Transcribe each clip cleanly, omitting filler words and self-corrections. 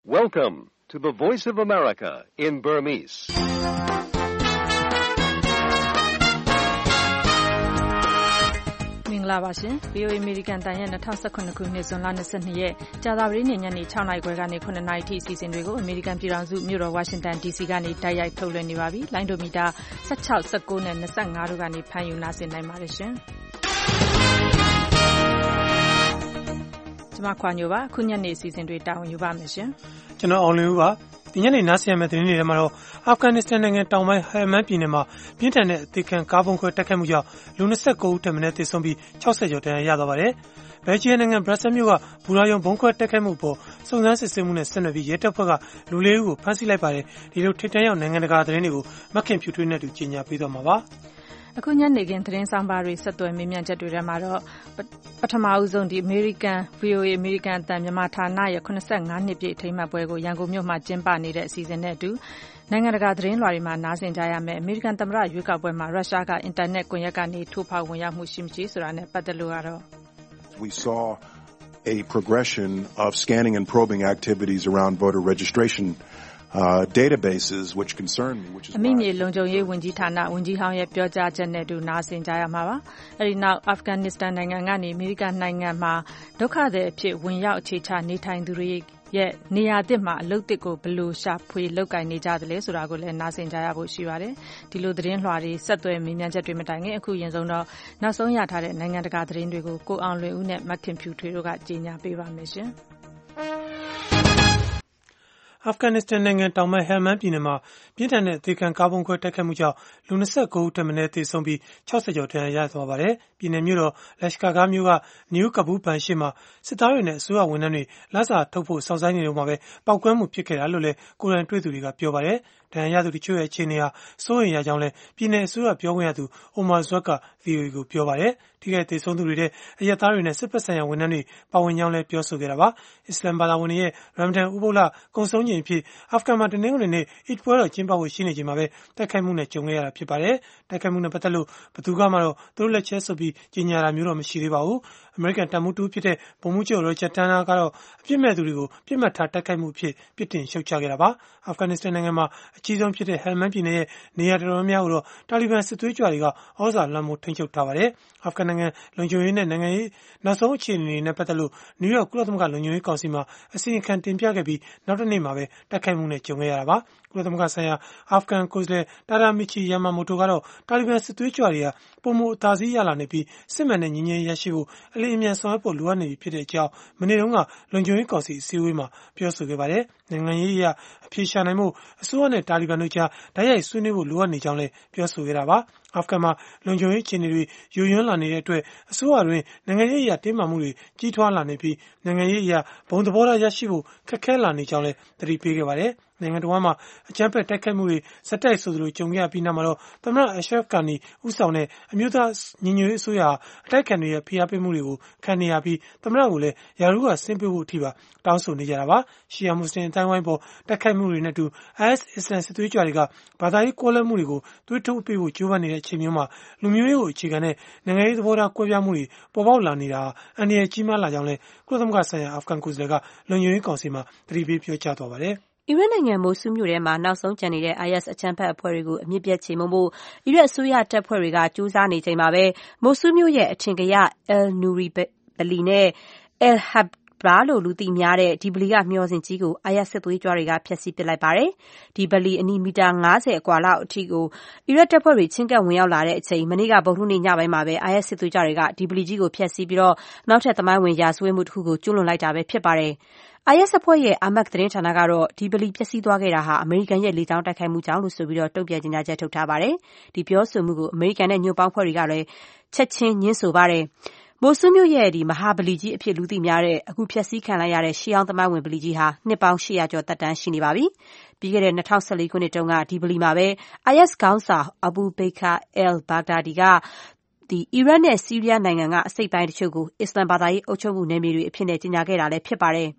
Welcome to the Voice of America in Burmese. ။မင်္ဂလာပါရှင်။ VOA American တန်ရဲ့2019ခုနှစ်ဇွန်လ22ရက်ကြာသပတေးနေ့ညနေ6နာရီခွဲကနေ9နာရီထိအစီအစဉ်တွေကို American ပြည်ထောင်စုမြို့တော် Washington DC ကနေတိုက်ရိုက်ထုတ်လွှင့်နေပါပြီ။လိုင်းဒိုမီတာ16 19နဲ့25တို့ကနေဖမ်းယူနားဆင်နိုင်ပါတယ်ရှင်။ကျွန်မခွာညိုပါခုညနေအစီအစဉ်တွေတာဝန်ယူပါမယ်ရှင်။ကျွန်တော်အောင်လင်းဦးပါဒီညနေနားဆင်ရမယ့်သတင်းတွေထဲမှာတော့အာဖဂန်နစ္စတန်နိုင်ငံတောင်ပိုင်းဟယ်မန်ပြည်နယ်မှာပြင်းထန်တဲ့အသေးခံကားပုံခွဲတိုက်ခိုက်မှုကြောင့်လူ29ဦးထက်မနည်းသေဆုံးပြီး60ကျော်ဒဏ်ရာရသွားပါတယ်။ဘယ်လ်ဂျီယံနိုင်ငံဘရပ်ဆဲမြို့ကဘူရာယုံဘုံခွဲတိုက်ခိုက်မှုအပေါ်စုံစမ်းစစ်ဆေးမှုနဲ့ဆက်နွယ်ပြီးရဲတပ်ဖွဲ့ကလူ၄ဦးကိုဖမ်းဆီးလိုက်ပါတယ်။ဒီလိုထိပ်တန်းရောက်နိုင်ငံတကာသတင်းတွေကိုမခင်ဖြူထွေးနဲ့တူကြီးညာပေးသွားမှာပါ။အခုညနေခင်းသတင်းဆောင်ပါတွေဆက်သွယ်မေးမြန်းချက်တွေထဲမှာတော့ပထမဦးဆုံးဒီ American VOA American အတန်မြန်မာဌာနရဲ့85နှစ်ပြည့်အထိမ်းအမှတ်ပွဲကိုရန်ကုန်မြို့မှာကျင်းပနေတဲ့အစီအစဉ်နဲ့အတူနိုင်ငံတကာသတင်းလွှာတွေမှာနားဆင်ကြရမယ် American သမ္မတရွေးကောက်ပွဲမှာရုရှားကအင်တာနက်ကွန်ရက်ကနေထိုးဖောက်ဝင်ရောက်မှုရှိမရှိဆိုတာနဲ့ပတ်သက်လို့ကတော့ We saw a progression of scanning and probing activities around voter registration databases which concern me which is အမိမြေလုံခြုံရေးဝန်ကြီးဌာနဝန်ကြီးဟောင်းရဲ့ပြောကြားချက်နဲ့တူနားဆင်ကြရမှာပါအဲဒီနောက်အာဖဂန်နစ္စတန်နိုင်ငံကနေအမေရိကန်နိုင်ငံမှာဒုက္ခသည်အဖြစ်ဝင်ရောက်အခြေချနေထိုင်သူတွေရဲ့နေရာသစ်မှာအလုပ်သစ်ကိုဘယ်လိုရှာဖွေလုပ်ကိုင်နေကြသလဲဆိုတာကိုလည်းနားဆင်ကြရဖို့ရှိပါတယ်ဒီလိုသတင်းလွှာတွေဆက်သွယ်မေးမြန်းချက်တွေမတိုင်ခင်အခုရင်ဆုံးတော့နောက်ဆုံးရထားတဲ့နိုင်ငံတကာသတင်းတွေကိုကိုအောင်လွင်ဦးနဲ့မခင်ဖြူထွေးတို့ကကြေညာပေးပါမယ်ရှင်အာဖဂန်နစ္စတန်နိုင်ငံတောင်ပိုင်းဟယ်မန်ပြည်နယ်မှာပြင်းထန်တဲ့အသေးခံကားပုံခွဲတိုက်ခိုက်မှုကြောင့်လူ29ဦးထက်မနည်းသေဆုံးပြီး60ကျော်ဒဏ်ရာရသွားပါတယ်။ပြည်နယ်မြို့တော်လက်ရှ်ကာဂါမြို့ကနယူးကဘူးဘန်ရှိမှာစစ်သားတွေနဲ့အစိုးရဝန်ထမ်းတွေလစာထုတ်ဖို့စောင့်ဆိုင်းနေတော့မှပဲပောက်ကွဲမှုဖြစ်ခဲ့တာလို့လည်းကိုယ်တိုင်တွေ့သူတွေကပြောပါတယ်။ဒဏ်ရာရသူတချို့ရဲ့အခြေအနေဟာစိုးရိမ်ရကြောင်းလည်းပြည်နယ်အစိုးရပြောခွင့်ရသူအိုမာဇွတ်က VOA ကိုပြောပါတယ်။ထိခိုက်သေဆုံးသူတွေတဲ့အရပ်သားတွေနဲ့စစ်ဖက်ဆိုင်ရာဝန်ထမ်းတွေပါဝင်ကြောင်းလည်းပြောဆိုခဲ့တာပါ။အစ္စလမ်ဘာသာဝင်တွေရဲ့ရမဒန်ဥပုသ်လကုံဆုံးချိန်အဖြစ်အာဖဂန်မှာတနင်္ဂနွေနေ့အစ်ပွဲတော်ကျင်းပဖို့ရှိနေချိန်မှာပဲတိုက်ခိုက်မှုနဲ့ကြုံခဲ့ရတာဖြစ်ပါတယ်။တိုက်ခိုက်မှုနဲ့ပတ်သက်လို့ဘယ်သူကမှတော့သူတို့လက်ချက်ဆိုပြီးကြေညာတာမျိုးတော့မရှိသေးပါဘူး။အမေရိကန်တပ်မှူးတူဖြစ်တဲ့ဗိုလ်မှူးချုပ်ရော်ချက်တန်နာကတော့အပြစ်မဲ့သူတွေကိုပြစ်မှတ်ထားတိုက်ခိုက်မှုအဖြစ်ပြစ်တင်ရှုတ်ချခဲ့တာပါ။အာဖဂန်နစ္စတန်နိုင်ငံမှာအကြီးဆုံးဖြစ်တဲ့ဟယ်မန်ပြည်နယ်ရဲ့နေရာတော်တော်များများကိုတော့တာလီဘန်စစ်သွေးကြွတွေကဩဇာလွှမ်းမိုးထိန်းချုပ်ထားပါတယ်။အာဖဂန်နိုင်ငံလုံခြုံရေးနဲ့နိုင်ငံရေးနောက်ဆုံးအခြေအနေတွေနဲ့ပတ်သက်လို့နယူးယောက်ကုလသမဂ္ဂလုံခြုံရေးကောင်စီမှာအစီရင်ခံတင်ပြခဲ့ပြီးနောက်တစ်နေ့မှာပဲတိုက်ခိုက်မှုနဲ့ကြုံခဲ့ရတာပါ။ကုလသမဂ္ဂဆိုင်ရာအာဖဂန်ကိုယ်စားလှယ်တာဒါမီချီယာမာမိုတိုကတော့တာလီဘန်စစ်သွေးကြွတွေကပုံမအသာစီးရလာနေပြီးစစ်မှန်တဲ့ညီညွတ်ရေးရရှိဖို့အလင်းအမြန်ဆောင်ရွက်ဖို့လိုအပ်နေပြီဖြစ်တဲ့အကြောင်းမနေ့တုန်းကလုံခြုံရေးကောင်စီအစည်းအဝေးမှာပြောဆိုခဲ့ပါတယ်။နိုင်ငံရေးအရအပြေရှာနိုင်မှုအစိုးရနဲ့တာလီဘန်တို့ကြားဓာတ်ရိုက်ဆွေးနွေးဖို့လိုအပ်နေကြောင်းလည်းပြောဆိုခဲ့တာပါ။အာဖဂန်မှာလုံခြုံရေးအခြေအနေတွေယိုယွင်းလာနေတဲ့အတွက်အစိုးရတွင်နိုင်ငံရေးအရတင်းမာမှုတွေကြီးထွားလာနေပြီးနိုင်ငံရေးအရဘုံသဘောထားရရှိဖို့ခက်ခဲလာနေကြောင်းလည်းသတိပေးခဲ့ပါတယ်။နိုင်ငံတော်မှာအကြမ်းဖက်တိုက်ခိုက်မှုတွေဇက်တိုက်ဆိုသလိုကြုံခဲ့ရပြီးနောက်မှာတော့သမ္မတအရှရဖ်ဂါနီဦးဆောင်တဲ့အမျိုးသားညီညွတ်ရေးအစိုးရအတိုက်အခံတွေရဲ့ဖိအားပေးမှုတွေကိုခံနေရပြီးသမ္မတကိုလည်းယာရုကဆင်းပေးဖို့အထိပါတောင်းဆိုနေကြတာပါ။ရှီယာမွတ်စလင်အတိုင်းဝိုင်းပေါ်တိုက်ခိုက်မှုတွေနဲ့အတူ IS အစ္စလမ်စစ်သွေးကြွတွေကဘာသာရေးကွဲလွဲမှုတွေကိုသွေးထိုးပေးဖို့ကြိုးပမ်းနေတဲ့အချိန်မျိုးမှာလူမျိုးရေးကိုအခြေခံတဲ့နိုင်ငံရေးသဘောထားကွဲပြားမှုတွေပေါ်ပေါက်လာနေတာအန္တရာယ်ကြီးမားလာကြောင်းလည်းကုလသမဂ္ဂဆိုင်ရာအာဖဂန်ကိုယ်စားလှယ်ကလုံခြုံရေးကောင်စီမှာသတိပေးပြောကြားသွားပါတယ်။အီရတ်နိုင်ငံမိုဆူးမြို့ထဲမှာနောက်ဆုံးကျန်နေတဲ့ IS အကြမ်းဖက်အဖွဲ့တွေကိုအမြစ်ပြတ်ချေမှုန်းဖို့အီရတ်အစိုးရတပ်ဖွဲ့တွေကကြိုးစားနေချိန်မှာပဲမိုဆူးမြို့ရဲ့အထင်ကရ Al-Nuri ဗလီနဲ့ Al-Habra လို့လူသိများတဲ့ဒီဗလီကမျှော်စင်ကြီးကို IS စစ်သွေးကြွတွေကဖျက်ဆီးပစ်လိုက်ပါတယ်။ဒီဗလီအနီးမီတာ50အကွာလောက်အထိကိုအီရတ်တပ်ဖွဲ့တွေချင်းကပ်ဝင်ရောက်လာတဲ့အချိန်မနေ့ကဗုဒ္ဓဟူးနေ့ညပိုင်းမှာပဲ IS စစ်သွေးကြွတွေကဒီဗလီကြီးကိုဖျက်ဆီးပြီးတော့နောက်ထပ်သမိုင်းဝင်ရာဇဝတ်မှုတစ်ခုကိုကျူးလွန်လိုက်တာပဲဖြစ်ပါတယ်။ IS အဖွဲ့ရဲ့အာမတ်သတင်းဌာနကတော့ဒီဗလီပျက်စီးသွားခဲ့တာဟာအမေရိကန်ရဲ့လေကြောင်းတိုက်ခိုက်မှုကြောင့်လို့ဆိုပြီးတော့တုံ့ပြန်ကြေညာချက်ထုတ်ထားပါတယ်။ဒီပြောဆိုမှုကိုအမေရိကန်နဲ့ညွန့်ပေါင်းဖွဲ့တွေကလည်းချက်ချင်းညှင်းဆိုပါတယ်။မိုဆူးမြို့ရဲ့မဟာဗလီကြီးအဖြစ်လူသိများတဲ့အခုဖျက်ဆီးခံလိုက်ရတဲ့ရှီအောင်သမိုင်းဝင်ဗလီကြီးဟာနှစ်ပေါင်း800ကျော်သက်တမ်းရှိနေပါပြီ။ပြီးခဲ့တဲ့2014ခုနှစ်တုန်းကဒီဗလီမှာပဲ IS ခေါင်းဆောင်အဘူဘေကာအယ်ဘာဂဒါဒီကအီရတ်နဲ့ဆီးရီးယားနိုင်ငံကအစိတ်ပိုင်းတချို့ကိုအစ္စလမ်ဘာသာရေးအုပ်ချုပ်မှုနယ်မြေတွေအဖြစ်နဲ့ကြေညာခဲ့တာလည်းဖြစ်ပါတယ်။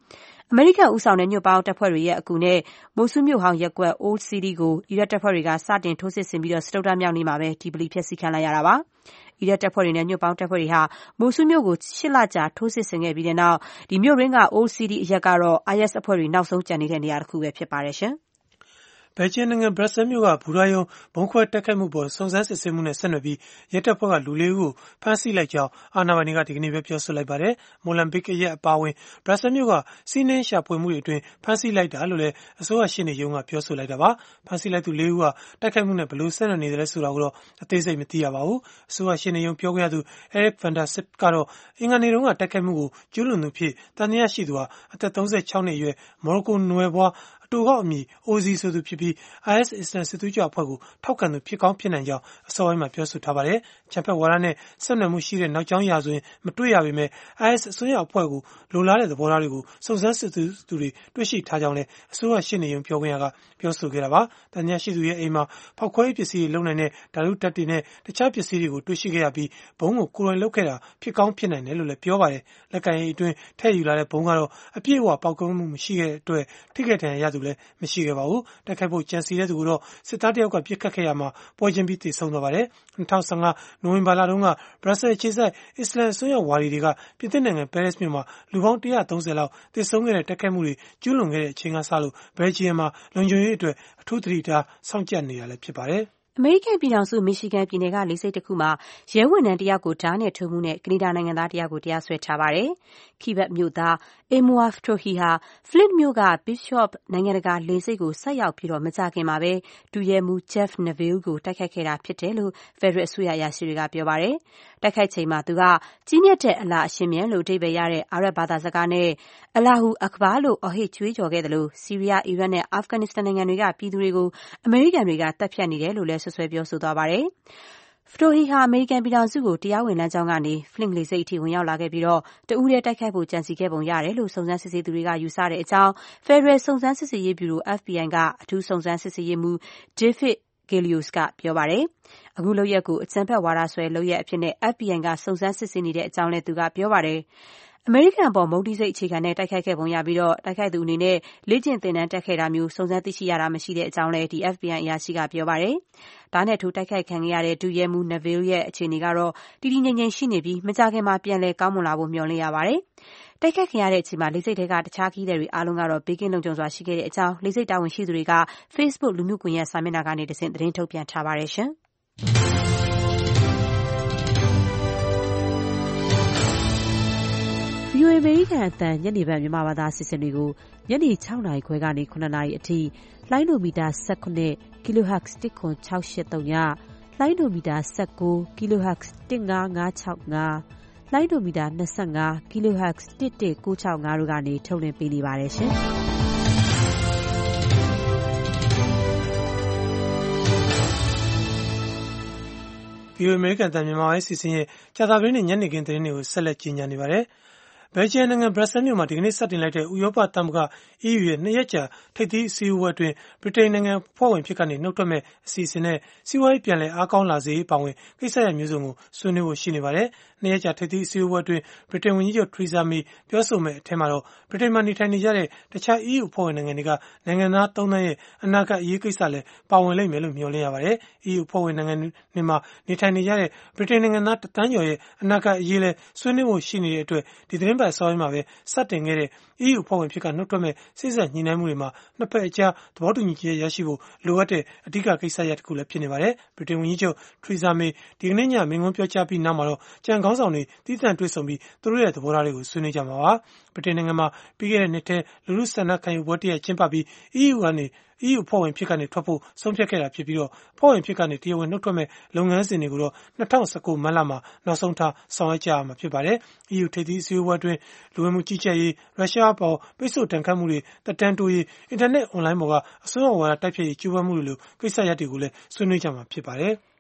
အမေရိကန်ဦးဆောင်တဲ့ညွန့်ပေါင်းတပ်ဖွဲ့တွေရဲ့အကူနဲ့မိုဆူးမြို့ဟောင်းရပ်ကွက် Old City ကိုအီရတ်တပ်ဖွဲ့တွေကစတင်ထိုးစစ်ဆင်ပြီးစတုတ္ထမြောက်နေ့မှာပဲဒီဗလီဖျက်ဆီးခံလိုက်ရတာပါ။အီရတ်တပ်ဖွဲ့တွေနဲ့ညွန့်ပေါင်းတပ်ဖွဲ့တွေဟာမိုဆူးမြို့ကို8 လကြာထိုးစစ်ဆင်ခဲ့ပြီးတဲ့နောက်မြို့ရင်းက Old City အရပ်ကတော့ IS အဖွဲ့တွေနောက်ဆုံးကျန်နေတဲ့နေရာတစ်ခုပဲဖြစ်ပါတယ်ရှင်။ဘယ်လ်ဂျီယံနိုင်ငံဘရပ်ဆဲလ်မြို့ကဘူရာရုံဗုံးခွဲတိုက်ခိုက်မှုပေါ်စုံစမ်းစစ်ဆေးမှုနဲ့ဆက်နွယ်ပြီးရဲတပ်ဖွဲ့ကလူ4ဦးကိုဖမ်းဆီးလိုက်ကြောင်းအာဏာပိုင်တွေကဒီကနေ့ပဲပြောဆိုလိုက်ပါတယ်။မိုလန်ဘစ်အရက်အပါအဝင်ဘရပ်ဆဲလ်မြို့ကစီးနှင်းရှာဖွေမှုတွေအတွင်းဖမ်းဆီးလိုက်တာလို့လည်းအစိုးရရှေ့နေရုံးကပြောဆိုလိုက်တာပါ။ဖမ်းဆီးလိုက်သူ4ဦးကတိုက်ခိုက်မှုနဲ့ဘယ်လိုဆက်နွယ်နေတယ်ဆိုတာကိုတော့အသေးစိတ်မသိရပါဘူး။အစိုးရရှေ့နေရုံးပြောခွင့်ရသူ Eric van der Sip ကတော့အင်္ဂါနေ့တုန်းကတိုက်ခိုက်မှုကိုကျူးလွန်သူဖြစ်တန်တရားရှိသူဟာအသက်36နှစ်အရွယ်မော်ရိုကိုနွယ်ဘွားအတူကောက်အမည် Ozi ဆိုသူဖြစ်ပြီး IS အစ္စလာမ်စစ်သွေးကြွအဖွဲ့ကိုထောက်ခံသူဖြစ်ကောင်းဖြစ်နိုင်ကြောင်းအစောပိုင်းမှာပြောဆိုထားပါတယ်။ချန်ဖက်ဝါဒနဲ့ဆက်နွယ်မှုရှိတဲ့နောက်ကြောင်းရာဆိုရင်မတွေ့ရပေမဲ့ IS အစွန်းရောက်အဖွဲ့ကိုလိုလားတဲ့သဘောထားတွေကိုစုံစမ်းစစ်ဆေးသူတွေတွေ့ရှိထားကြောင်းလည်းအစိုးရရှေ့နေရုံးပြောခွင့်ရကပြောဆိုခဲ့တာပါ။တန်တရားရှိသူရဲ့အိမ်မှာဖောက်ခွဲရေးပစ္စည်းတွေလုံနိုင်တဲ့ဓာတုဓာတ်တွေနဲ့တခြားပစ္စည်းတွေကိုတွေ့ရှိခဲ့ရပြီးဘုံကိုကိုယ်တိုင်လုပ်ခဲ့တာဖြစ်ကောင်းဖြစ်နိုင်တယ်လို့လည်းပြောပါတယ်။လက်ကင်ရေးအတွင်းထည့်ယူလာတဲ့ဘုံကတော့အပြည့်အဝပေါက်ကွဲမှုမရှိခဲ့တဲ့အတွက်ထိခိုက်ဒဏ်ရာရသူလည်းမရှိခဲ့ပါဘူး။တိုက်ခိုက်ဖို့ကြံစည်တဲ့သူကိုတော့စစ်သားတယောက်ကပြစ်ခတ်ခဲ့ရမှာပွဲချင်းပြီးသေဆုံးသွားပါတယ်။2015နိုဝင်ဘာလတုန်းကဘရပ်ဆဲလ်အခြေစိုက်အစ္စလာမ်အစွန်းရောက်ဝါဒီတွေကပြင်သစ်နိုင်ငံပဲရစ်မြို့မှာလူပေါင်း130လောက်သေဆုံးခဲ့တဲ့တိုက်ခိုက်မှုတွေကျူးလွန်ခဲ့တဲ့အချိန်ကစလို့ဘယ်လ်ဂျီယံမှာလုံခြုံရေးအတွက်အထူးသတိထားစောင့်ကြပ်နေတာလည်းဖြစ်ပါတယ်။အမေရိကန်ပြည်ထောင်စုမီရှီဂန်ပြည်နယ်ကလေဆိပ်တစ်ခုမှာရဲဝန်ထမ်းတယောက်ကိုဓားနဲ့ထိုးမှုနဲ့ကနေဒါနိုင်ငံသားတယောက်ကိုတရားစွဲထားပါတယ်။ခိဘတ်မြို့သား Amouaf Tohi ဟာ Flint မြို့က Bishop နိုင်ငံတကာလေဆိပ်ကိုဆိုက်ရောက်ပြီးမကြာခင်မှာပဲဒုရဲမှူး Jeff Neville ကိုတိုက်ခိုက်ခဲ့တာဖြစ်တယ်လို့ဖက်ဒရယ်အစိုးရအရာရှိတွေကပြောပါတယ်။တိုက်ခိုက်ချိန်မှာသူကကြီးမြတ်တဲ့အလ္လာဟ်အရှင်မြတ်လို့အဓိပ္ပာယ်ရတဲ့အာရပ်ဘာသာစကားနဲ့ Allahu Akbar လို့အော်ဟစ်ကြွေးကြော်ခဲ့တယ်လို့ဆီးရီးယား၊အီရတ်နဲ့အာဖဂန်နစ္စတန်နိုင်ငံတွေကပြည်သူတွေကိုအမေရိကန်တွေကတပ်ဖြတ်နေတယ်လို့လည်းဆွဆွဲပြောဆိုသွားပါတယ်။ Tohi ဟာအမေရိကန်ပြည်ထောင်စုကိုတရားဝင်လမ်းကြောင်းကနေ Flint လေဆိပ်အထိဝင်ရောက်လာခဲ့ပြီးတဦးတည်းတိုက်ခိုက်ဖို့ကြံစည်ခဲ့ပုံရတယ်လို့စုံစမ်းစစ်ဆေးသူတွေကယူဆတဲ့အကြောင်းဖက်ဒရယ်စုံစမ်းစစ်ဆေးရေးဗျူရို FBI ကအထူးစုံစမ်းစစ်ဆေးရေးမှူး David Galeos ကပြောပါတယ်။အခုလုပ်ရပ်ကိုအကြမ်းဖက်ဝါဒစွဲလုပ်ရပ်အဖြစ် FBI ကစုံစမ်းစစ်ဆေးနေတဲ့အကြောင်းလည်းသူကပြောပါတယ်။အမေရိကန်အပေါ်မုန်းတီးစိတ်အခြေခံတဲ့တိုက်ခိုက်ခဲ့ပုံရပြီးတိုက်ခိုက်သူအနေနဲ့လေ့ကျင့်သင်တန်းတက်ခဲ့တာမျိုးစုံစမ်းသိရှိရတာမရှိတဲ့အကြောင်းလည်းFBI အရာရှိကပြောပါတယ်။ဒါနဲ့ထိုးတိုက်ခိုက်ခံခဲ့ရတဲ့ဒုရဲမှူး Neville ရဲ့အခြေအနေကတော့တည်တည်ငြိမ်ငြိမ်ရှိနေပြီးမကြာခင်မှာပြန်လည်ကောင်းမွန်လာဖို့မျှော်လင့်ရပါတယ်။တိုက်ခိုက်ခံရတဲ့အချိန်မှာလေဆိပ်ထဲကတခြားခရီးသည်တွေအားလုံးကတော့ဘေးကင်းလုံခြုံစွာရှိခဲ့တဲ့အကြောင်းလေဆိပ်တာဝန်ရှိသူတွေက Facebook လူမှုကွန်ရက်စာမျက်နှာကနေတဆင့်သတင်းထုတ်ပြန်ထားပါတယ်ရှင်။ VOA အမေရိကန်အသံညနေပိုင်းမြန်မာဘာသာအစီအစဉ်တွေကိုညနေ 6 နာရီခွဲကနေ 9 နာရီအထိလိုင်းဒိုမီတာ 19 kHz 10683 ည၊လိုင်းဒိုမီတာ 19 kHz 15565 လိုင်းဒိုမီတာ 25 kHz 11965 တို့ကနေထုတ်လွှင့်ပေးနေပါတယ်ရှင်။ VOA အမေရိကန်အသံမြန်မာပိုင်းအစီအစဉ်ရဲ့ကြာသပတေးနေ့ညနေခင်းသတင်းတွေကိုဆက်လက်ကြီးညာနေပါတယ်။ဘယ်လ်ဂျီယံနိုင်ငံဘရပ်ဆဲလ်မြို့မှာဒီကနေ့စတင်လိုက်တဲ့ဥရောပသမဂ္ဂ EU ရဲ့2 ရက်ကြာထိပ်သီးအစည်းအဝေးအတွင်းဗြိတိန်နိုင်ငံအဖွဲ့ဝင်ဖြစ်ကနေနှုတ်ထွက်မဲ့အစီအစဉ်နဲ့စီးပွားရေးပြန်လည်အားကောင်းလာစေရေးပါဝင်ကိစ္စရပ်မျိုးစုံကိုဆွေးနွေးဖို့ရှိနေပါတယ်။2 ရက်ကြာထိပ်သီးအစည်းအဝေးအတွင်းဗြိတိန်ဝန်ကြီးချုပ် Theresa May ပြောဆိုမဲ့အထက်မှာတော့ဗြိတိန်မှာနေထိုင်နေကြတဲ့တခြား EU အဖွဲ့ဝင်နိုင်ငံတွေကနိုင်ငံသား3 သန်းရဲ့အနာဂတ်အရေးကိစ္စလည်းပါဝင်လိမ့်မယ်လို့မျှော်လင့်ရပါတယ်။ EU အဖွဲ့ဝင်နိုင်ငံတွေမှာနေထိုင်နေကြတဲ့ဗြိတိန်နိုင်ငံသား1 သန်းကျော်ရဲ့အနာဂတ်အရေးလည်းဆွေးနွေးဖို့ရှိနေတဲ့အတွက်ဒီသတင်းပတ်အစောပိုင်းမှာပဲစတင်ခဲ့တဲ့ EU အဖွဲ့ဝင်ဖြစ်ကနှုတ်ထွက်မဲ့စေ့စပ်ညှိနှိုင်းမှုတွေမှာနှစ်ဖက်အကြားသဘောတူညီချက်ရရှိဖို့လိုအပ်တဲ့အဓိကကိစ္စရပ်တစ်ခုလည်းဖြစ်နေပါတယ်။ဗြိတိန်ဝန်ကြီးချုပ် Theresa May ဒီကနေ့ညမိန့်ခွန်းပြောကြားပြီးနောက်မှာတော့ကြံခေါင်းဆောင်တွေသီးသန့်တွေ့ဆုံပြီးသူတို့ရဲ့သဘောထားတွေကိုဆွေးနွေးကြမှာပါ။ဗြိတိန်နိုင်ငံမှာပြီးခဲ့တဲ့နှစ်ထဲလူထုဆန္ဒခံယူပွဲတစ်ရပ်ကျင်းပပြီး EU အဖွဲ့ဝင်ဖြစ်ကနေထွက်ဖို့ဆုံးဖြတ်ခဲ့တာဖြစ်ပြီးအဖွဲ့ဝင်ဖြစ်ကနေတရားဝင်နှုတ်ထွက်မဲ့လုပ်ငန်းစဉ်တွေကိုတော့2019မတ်လမှာနောက်ဆုံးထားဆောင်ရွက်ကြရမှာဖြစ်ပါတယ်။ EU ထိပ်သီးအစည်းအဝေးအတွင်းလူဝင်မှုကြီးကြပ်ရေးရုရှားအပေါ်ပိတ်ဆို့ဒဏ်ခတ်မှုတွေတက်တန်းတိုးရေးအင်တာနက်အွန်လိုင်းပေါ်ကအစွန်းရောက်ဝါဒတိုက်ဖျက်ရေးကြိုးပမ်းမှုတွေလိုကိစ္စရပ်တွေကိုလည်းဆွေးနွေးကြမှာဖြစ်ပါတယ်။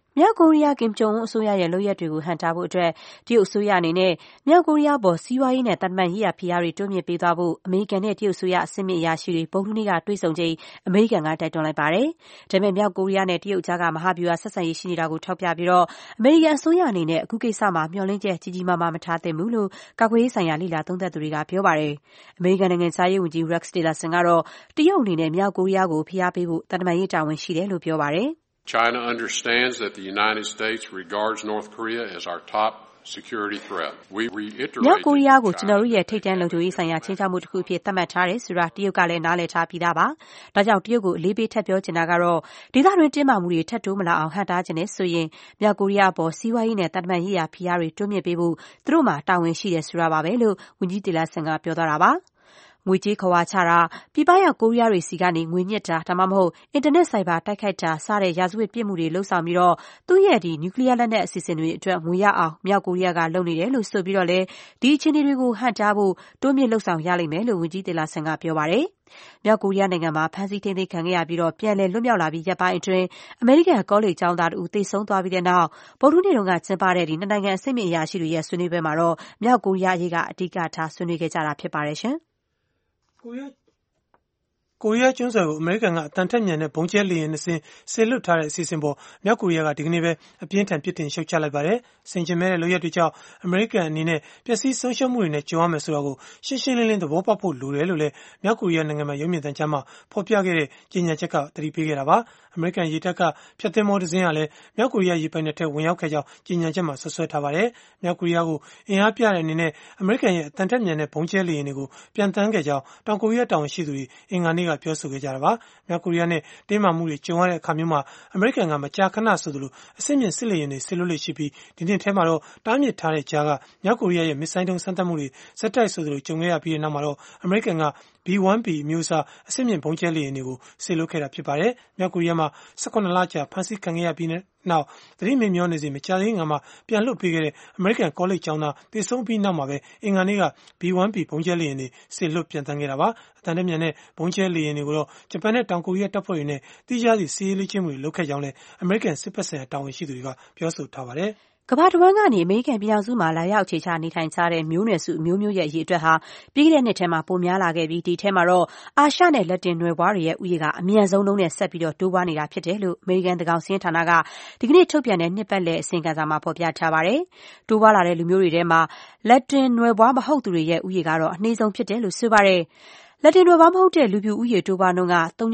မြောက်ကိုရီးယားကင်ဂျုံအွန်းအစိုးရရဲ့လုပ်ရပ်တွေကိုဟန့်တားဖို့အတွက်တရုတ်အစိုးရအနေနဲ့မြောက်ကိုရီးယားပေါ်စီးပွားရေးနဲ့သံတမန်ရေးရာဖိအားတွေတိုးမြှင့်ပေးသွားဖို့အမေရိကန်နဲ့တရုတ်အစိုးရအဆင့်မြင့်အရာရှိတွေဗုဒ္ဓဟူးနေ့ကတွေ့ဆုံချိန်အမေရိကန်ကတိုက်တွန်းလိုက်ပါတယ်။ဒါပေမဲ့မြောက်ကိုရီးယားနဲ့တရုတ်ကြားကမဟာဗျူဟာဆက်ဆံရေးရှိနေတာကိုထောက်ပြပြီးအမေရိကန်အစိုးရအနေနဲ့အခုကိစ္စမှာမျှော်လင့်ချက်ကြီးကြီးမားမားမထားသင့်ဘူးလို့ကာကွယ်ရေးဆိုင်ရာလေ့လာသုံးသပ်သူတွေကပြောပါတယ်။အမေရိကန်နိုင်ငံခြားရေးဝန်ကြီး Rex Tillerson ကတော့တရုတ်အနေနဲ့မြောက်ကိုရီးယားကိုဖိအားပေးဖို့သံတမန်ရေးတာဝန်ရှိတယ်လို့ပြောပါတယ်။ China understands that the United States regards North Korea as our top security threat. We reiterate မြောက်ကိုရီးယားကိုကျွန်တော်တို့ရဲ့ထိပ်တန်းလုံခြုံရေးဆိုင်ရာခြိမ်းခြောက်မှုတစ်ခုအဖြစ်သတ်မှတ်ထားတယ်ဆိုတာတရုတ်ကလည်းနားလည်ထားပြီးသားပါ။ဒါကြောင့်တရုတ်ကိုအလေးပေးထပ်ပြောချင်တာကတော့ဒေသတွင်းတင်းမာမှုတွေထပ်တိုးမလာအောင်ဟန့်တားခြင်းနဲ့ဆိုရင်မြောက်ကိုရီးယားပေါ်စီးပွားရေးနဲ့သံတမန်ရေးရာဖိအားတွေတိုးမြင့်ပေးဖို့သူတို့မှာတာဝန်ရှိတယ်ဆိုတာပါပဲလို့ဝန်ကြီးတီလာဆန်ကပြောသွားတာပါ။ငွေကြေးခဝါချတာပြည်ပရောက်ကိုရီးယားတွေစီကနေငွေညှစ်တာဒါမှမဟုတ်အင်တာနက်ဆိုင်ဘာတိုက်ခိုက်တာစတဲ့ရာဇဝတ်ပြစ်မှုတွေလှုပ်ဆောင်ပြီးသူ့ရဲ့နျူကလ িয়ার လက်နက်အစီအစဉ်တွေအတွက်ငွေရအောင်မြောက်ကိုရီးယားကလုပ်နေတယ်လို့ဆိုပြီးလည်းဒီအခြေအနေတွေကိုဟန့်တားဖို့တိုးမြင့်လှုပ်ဆောင်ရလိမ့်မယ်လို့ဝန်ကြီးတီလာဆန်ကပြောပါတယ်။မြောက်ကိုရီးယားနိုင်ငံမှာဖမ်းဆီးထိန်းသိမ်းခံခဲ့ရပြီးပြန်လည်လွတ်မြောက်လာပြီးရက်ပိုင်းအတွင်းအမေရိကန်ကောလိပ်ကျောင်းသားတဦးသေဆုံးသွားပြီးတဲ့နောက်ဗုဒ္ဓဟူးနေ့ကကျင်းပတဲ့နှစ်နိုင်ငံအဆင့်မြင့်အရာရှိတွေရဲ့ဆွေးနွေးပွဲမှာမြောက်ကိုရီးယားအရေးကအဓိကထားဆွေးနွေးခဲ့ကြတာဖြစ်ပါတယ်ရှင်။ကိုရီးယားကျွန်းဆွယ်ကိုအမေရိကန်ကအသံထက်မြန်တဲ့ဘုံကျဲလေယာဉ်2စင်းစေလွှတ်ထားတဲ့အစီအစဉ်ပေါ်မြောက်ကိုရီးယားကဒီကနေ့ပဲအပြင်းထန်ပြစ်တင်ရှုတ်ချလိုက်ပါတယ်။ဆင်ခြင်မဲ့တဲ့လုပ်ရပ်တွေကြောင့်အမေရိကန်အနေနဲ့ပျက်စီးဆုံးရှုံးမှုတွေနဲ့ကြုံရမယ်ဆိုတာကိုရှင်းရှင်းလင်းလင်းသဘောပေါက်ဖို့လိုတယ်လို့လည်းမြောက်ကိုရီးယားနိုင်ငံမှာရုပ်မြင်သံကြားမှာဖော်ပြခဲ့တဲ့ကြေညာချက်ကသတိပေးခဲ့တာပါ။အမေရိကန်ရေတပ်ကဖျက်သင်္ဘောတစ်စင်းကလည်းမြောက်ကိုရီးယားရေပိုင်နက်ထဲဝင်ရောက်ခဲ့ကြောင်းကြေညာချက်မှာဆွဆွဲထားပါတယ်။မြောက်ကိုရီးယားကိုအင်အားပြတဲ့အနေနဲ့အမေရိကန်ရဲ့အသံထက်မြန်တဲ့ဘုံကျဲလေယာဉ်တွေကိုပြန်တန်းခဲ့ကြောင်းတောင်ကိုရီးယားတာဝန်ရှိသူတွေအင်္ဂါနေ့ကပြောဆိုခဲ့ကြတာပါ။မြောက်ကိုရီးယားနဲ့တင်းမာမှုတွေကြုံရတဲ့အခါမျိုးမှာအမေရိကန်ကမကြာခဏဆိုသလိုအဆင့်မြင့်စစ်လေယာဉ်တွေဆေလွတ်လေ့ရှိပြီးဒီနှစ်ထဲမှာတော့တားမြစ်ထားတဲ့ကြားကမြောက်ကိုရီးယားရဲ့မစ်ဇိုင်းဒုံးစမ်းသပ်မှုတွေဆက်တိုက်ဆိုသလိုကြုံခဲ့ရပြီးတဲ့နောက်မှာတော့အမေရိကန်က B-1B အမျိုးအစားအဆင့်မြင့်ဘုံကျဲလေယာဉ်တွေကိုဆေလွတ်ခဲ့တာဖြစ်ပါတယ်။မြောက်ကိုရီးယားမှာ18လကြာဖမ်းဆီးခံခဲ့ရပြီးနောက်သတိမေ့မျောနေစဉ်မကြာသေးခင်ကမှပြန်လွှတ်ပေးခဲ့တဲ့အမေရိကန်ကောလိပ်ကျောင်းသားသေဆုံးပြီးနောက်မှာပဲအင်္ဂါနေ့က B-1B ဘုံကျဲလေယာဉ်တွေဆေလွတ်ပြန်တန်းခဲ့တာပါ။အသံထက်မြန်တဲ့ဘုံကျဲလေယာဉ်တွေကိုတော့ဂျပန်နဲ့တောင်ကိုရီးယားတပ်ဖွဲ့တွေနဲ့တိကျစီစစ်ရေးလေ့ကျင့်မှုတွေလုပ်ခဲ့ကြောင်းလည်းအမေရိကန်စစ်ဘက်ဆိုင်ရာတာဝန်ရှိသူတွေကပြောဆိုထားပါတယ်။ကမ္ဘာတဝန်းကနေအမေရိကန်ပြည်ထောင်စုမှာလာရောက်အခြေချနေထိုင်ကြတဲ့မျိုးနွယ်စုအမျိုးမျိုးရဲ့အရေအတွက်ဟာပြီးခဲ့တဲ့နှစ်ထဲမှာပိုများလာခဲ့ပြီးဒီထဲမှာအာရှနဲ့လက်တင်နွယ်ဖွားတွေရဲ့ဥယျာဉ်ကအမြန်ဆုံးနှုန်းနဲ့ဆက်ပြီးတိုးပွားနေတာဖြစ်တယ်လို့အမေရိကန်သန်းခေါင်စာရင်းဌာနကဒီကနေ့ထုတ်ပြန်တဲ့နှစ်ပတ်လည်အစီရင်ခံစာမှာဖော်ပြထားပါတယ်။တိုးပွားလာတဲ့လူမျိုးတွေထဲမှာလက်တင်နွယ်ဖွားမဟုတ်သူတွေရဲ့ဥယျာဉ်ကတော့အနည်းဆုံးဖြစ်တယ်လို့ဆိုပါတယ်။လက်တင်နွယ်ဖွားမဟုတ်တဲ့လူဖြူဦးရေတိုးပွားနှုန်းက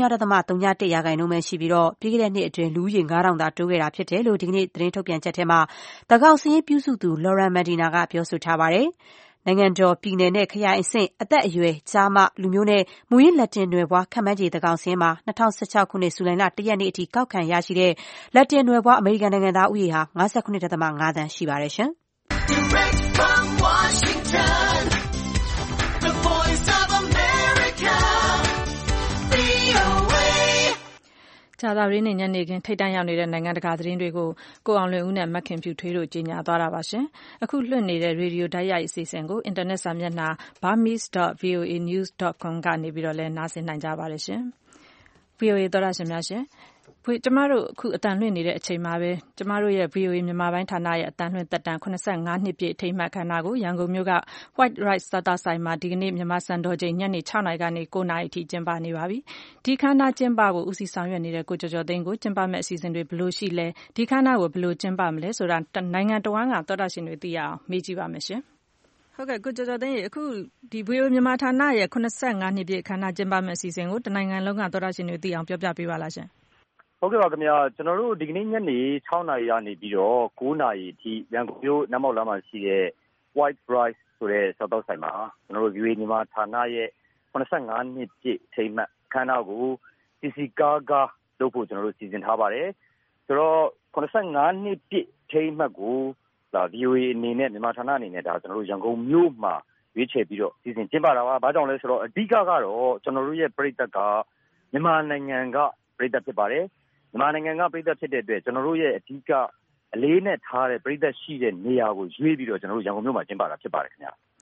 0.01% ပဲရှိပြီးပြီးခဲ့တဲ့နှစ်အတွင်းလူဦးရေ 9,000 သာတိုးခဲ့တာဖြစ်တယ်လို့ဒီကနေ့သတင်းထုတ်ပြန်ချက်ထဲမှာသန်းခေါင်စာရင်းပြုစုသူ Lauren Medina ကပြောဆိုထားပါတယ်။နိုင်ငံတော်ပြည်နယ်နဲ့ခရိုင်အဆင့်အသက်အရွယ်ကျားမလူမျိုးနဲ့မူရင်းလက်တင်နွယ်ဖွားခန့်မှန်းခြေသန်းခေါင်စာရင်းမှာ2016ခုနှစ်ဇူလိုင်လ1ရက်နေ့အထိကောက်ခံရရှိတဲ့လက်တင်နွယ်ဖွားအမေရိကန်နိုင်ငံသားဦးရေဟာ 57.5 သန်းရှိပါတယ်ရှင်။ကြာသပတေးနေ့ညနေခင်းထိပ်တန်းရောက်နေတဲ့နိုင်ငံတကာသတင်းတွေကိုကိုအောင်လွင်ဦးနဲ့မခင်ဖြူထွေးတို့ကြီးညာသွားတာပါရှင်။အခုလွှင့်နေတဲ့ရေဒီယိုဓာတ်ရိုက်အစီအစဉ်ကိုအင်တာနက်စာမျက်နှာ burmese.voanews.com ကနေလည်းနားဆင်နိုင်ကြပါတယ်ရှင်။ VOA သောတရှင်များရှင်ကျမတို့အခုအတန်လွှင့်နေတဲ့အချိန်မှာပဲကျမတို့ရဲ့ VOA မြန်မာပိုင်းဌာနရဲ့အတန်လွှင့်သက်တမ်း85နှစ်ပြည့်အထိမ်းအမှတ်အခမ်းအနားကိုရန်ကုန်မြို့က White Rice စားသောက်ဆိုင်မှာဒီကနေ့မြန်မာစံတော်ချိန်ညနေ6နာရီကနေ9နာရီအထိကျင်းပနေပါပြီ။ဒီအခမ်းအနားကျင်းပဖို့ဦးစီးဆောင်ရွက်နေတဲ့ကိုကျော်ကျော်သိန်းကိုကျင်းပမယ့်အစီအစဉ်တွေဘယ်လိုရှိလဲဒီအခမ်းအနားကိုဘယ်လိုကျင်းပမလဲဆိုတာနိုင်ငံတော်ဝန်ကသောတရှင်တွေသိရအောင်မေးကြည့်ပါမယ်ရှင်။ဟုတ်ကဲ့ကိုကျော်ကျော်သိန်းရေအခုဒီ VOA မြန်မာဌာနရဲ့85နှစ်ပြည့်အခမ်းအနားကျင်းပမယ့်အစီအစဉ်ကိုတနိုင်ငံလုံးကသောတရှင်တွေသိအောင်ပြောပြပေးပါလားရှင်။ဟုတ်ကဲ့ပါခင်ဗျာကျွန်တော်တို့ဒီကနေ့ညနေ6နာရီကနေပြီးတော့9နာရီအထိရန်ကုန်မြို့နတ်မောက်လမ်းမှာရှိတဲ့ White Rice ဆိုတဲ့စားသောက်ဆိုင်မှာကျွန်တော်တို့ VOA မြန်မာဌာနရဲ့85နှစ်ပြည့်ထိမ်းမှတ်အခမ်းအနားကိုစီစီကားကားလုပ်ဖို့ကျွန်တော်တို့စီစဉ်ထားပါတယ်ဆိုတော့85နှစ်ပြည့်ထိမ်းမှတ်ကိုVOA အနေနဲ့မြန်မာဌာနအနေနဲ့ဒါကျွန်တော်တို့ရန်ကုန်မြို့မှာရွေးချယ်ပြီးတော့စီစဉ်ကျင်းပတာပါဘာကြောင့်လဲဆိုတော့အဓိကကတော့ကျွန်တော်တို့ရဲ့ပြည်သက်ကမြန်မာနိုင်ငံကပြည်သက်ဖြစ်ပါတယ်မြန်မာနိုင်ငံကပြည်သက်ဖြစ်တဲ့အတွက်ကျွန်တော်တို့ရဲ့အဓိကအလေးနဲ့ထားတဲ့ပြည်သက်ရှိတဲ့နေရာကိုရွေးပြီးတော့ကျွန်တော်တို့ရန်ကုန်မြို့မှာကျင်းပတာဖြစ်ပါတယ်ခင်ဗျာ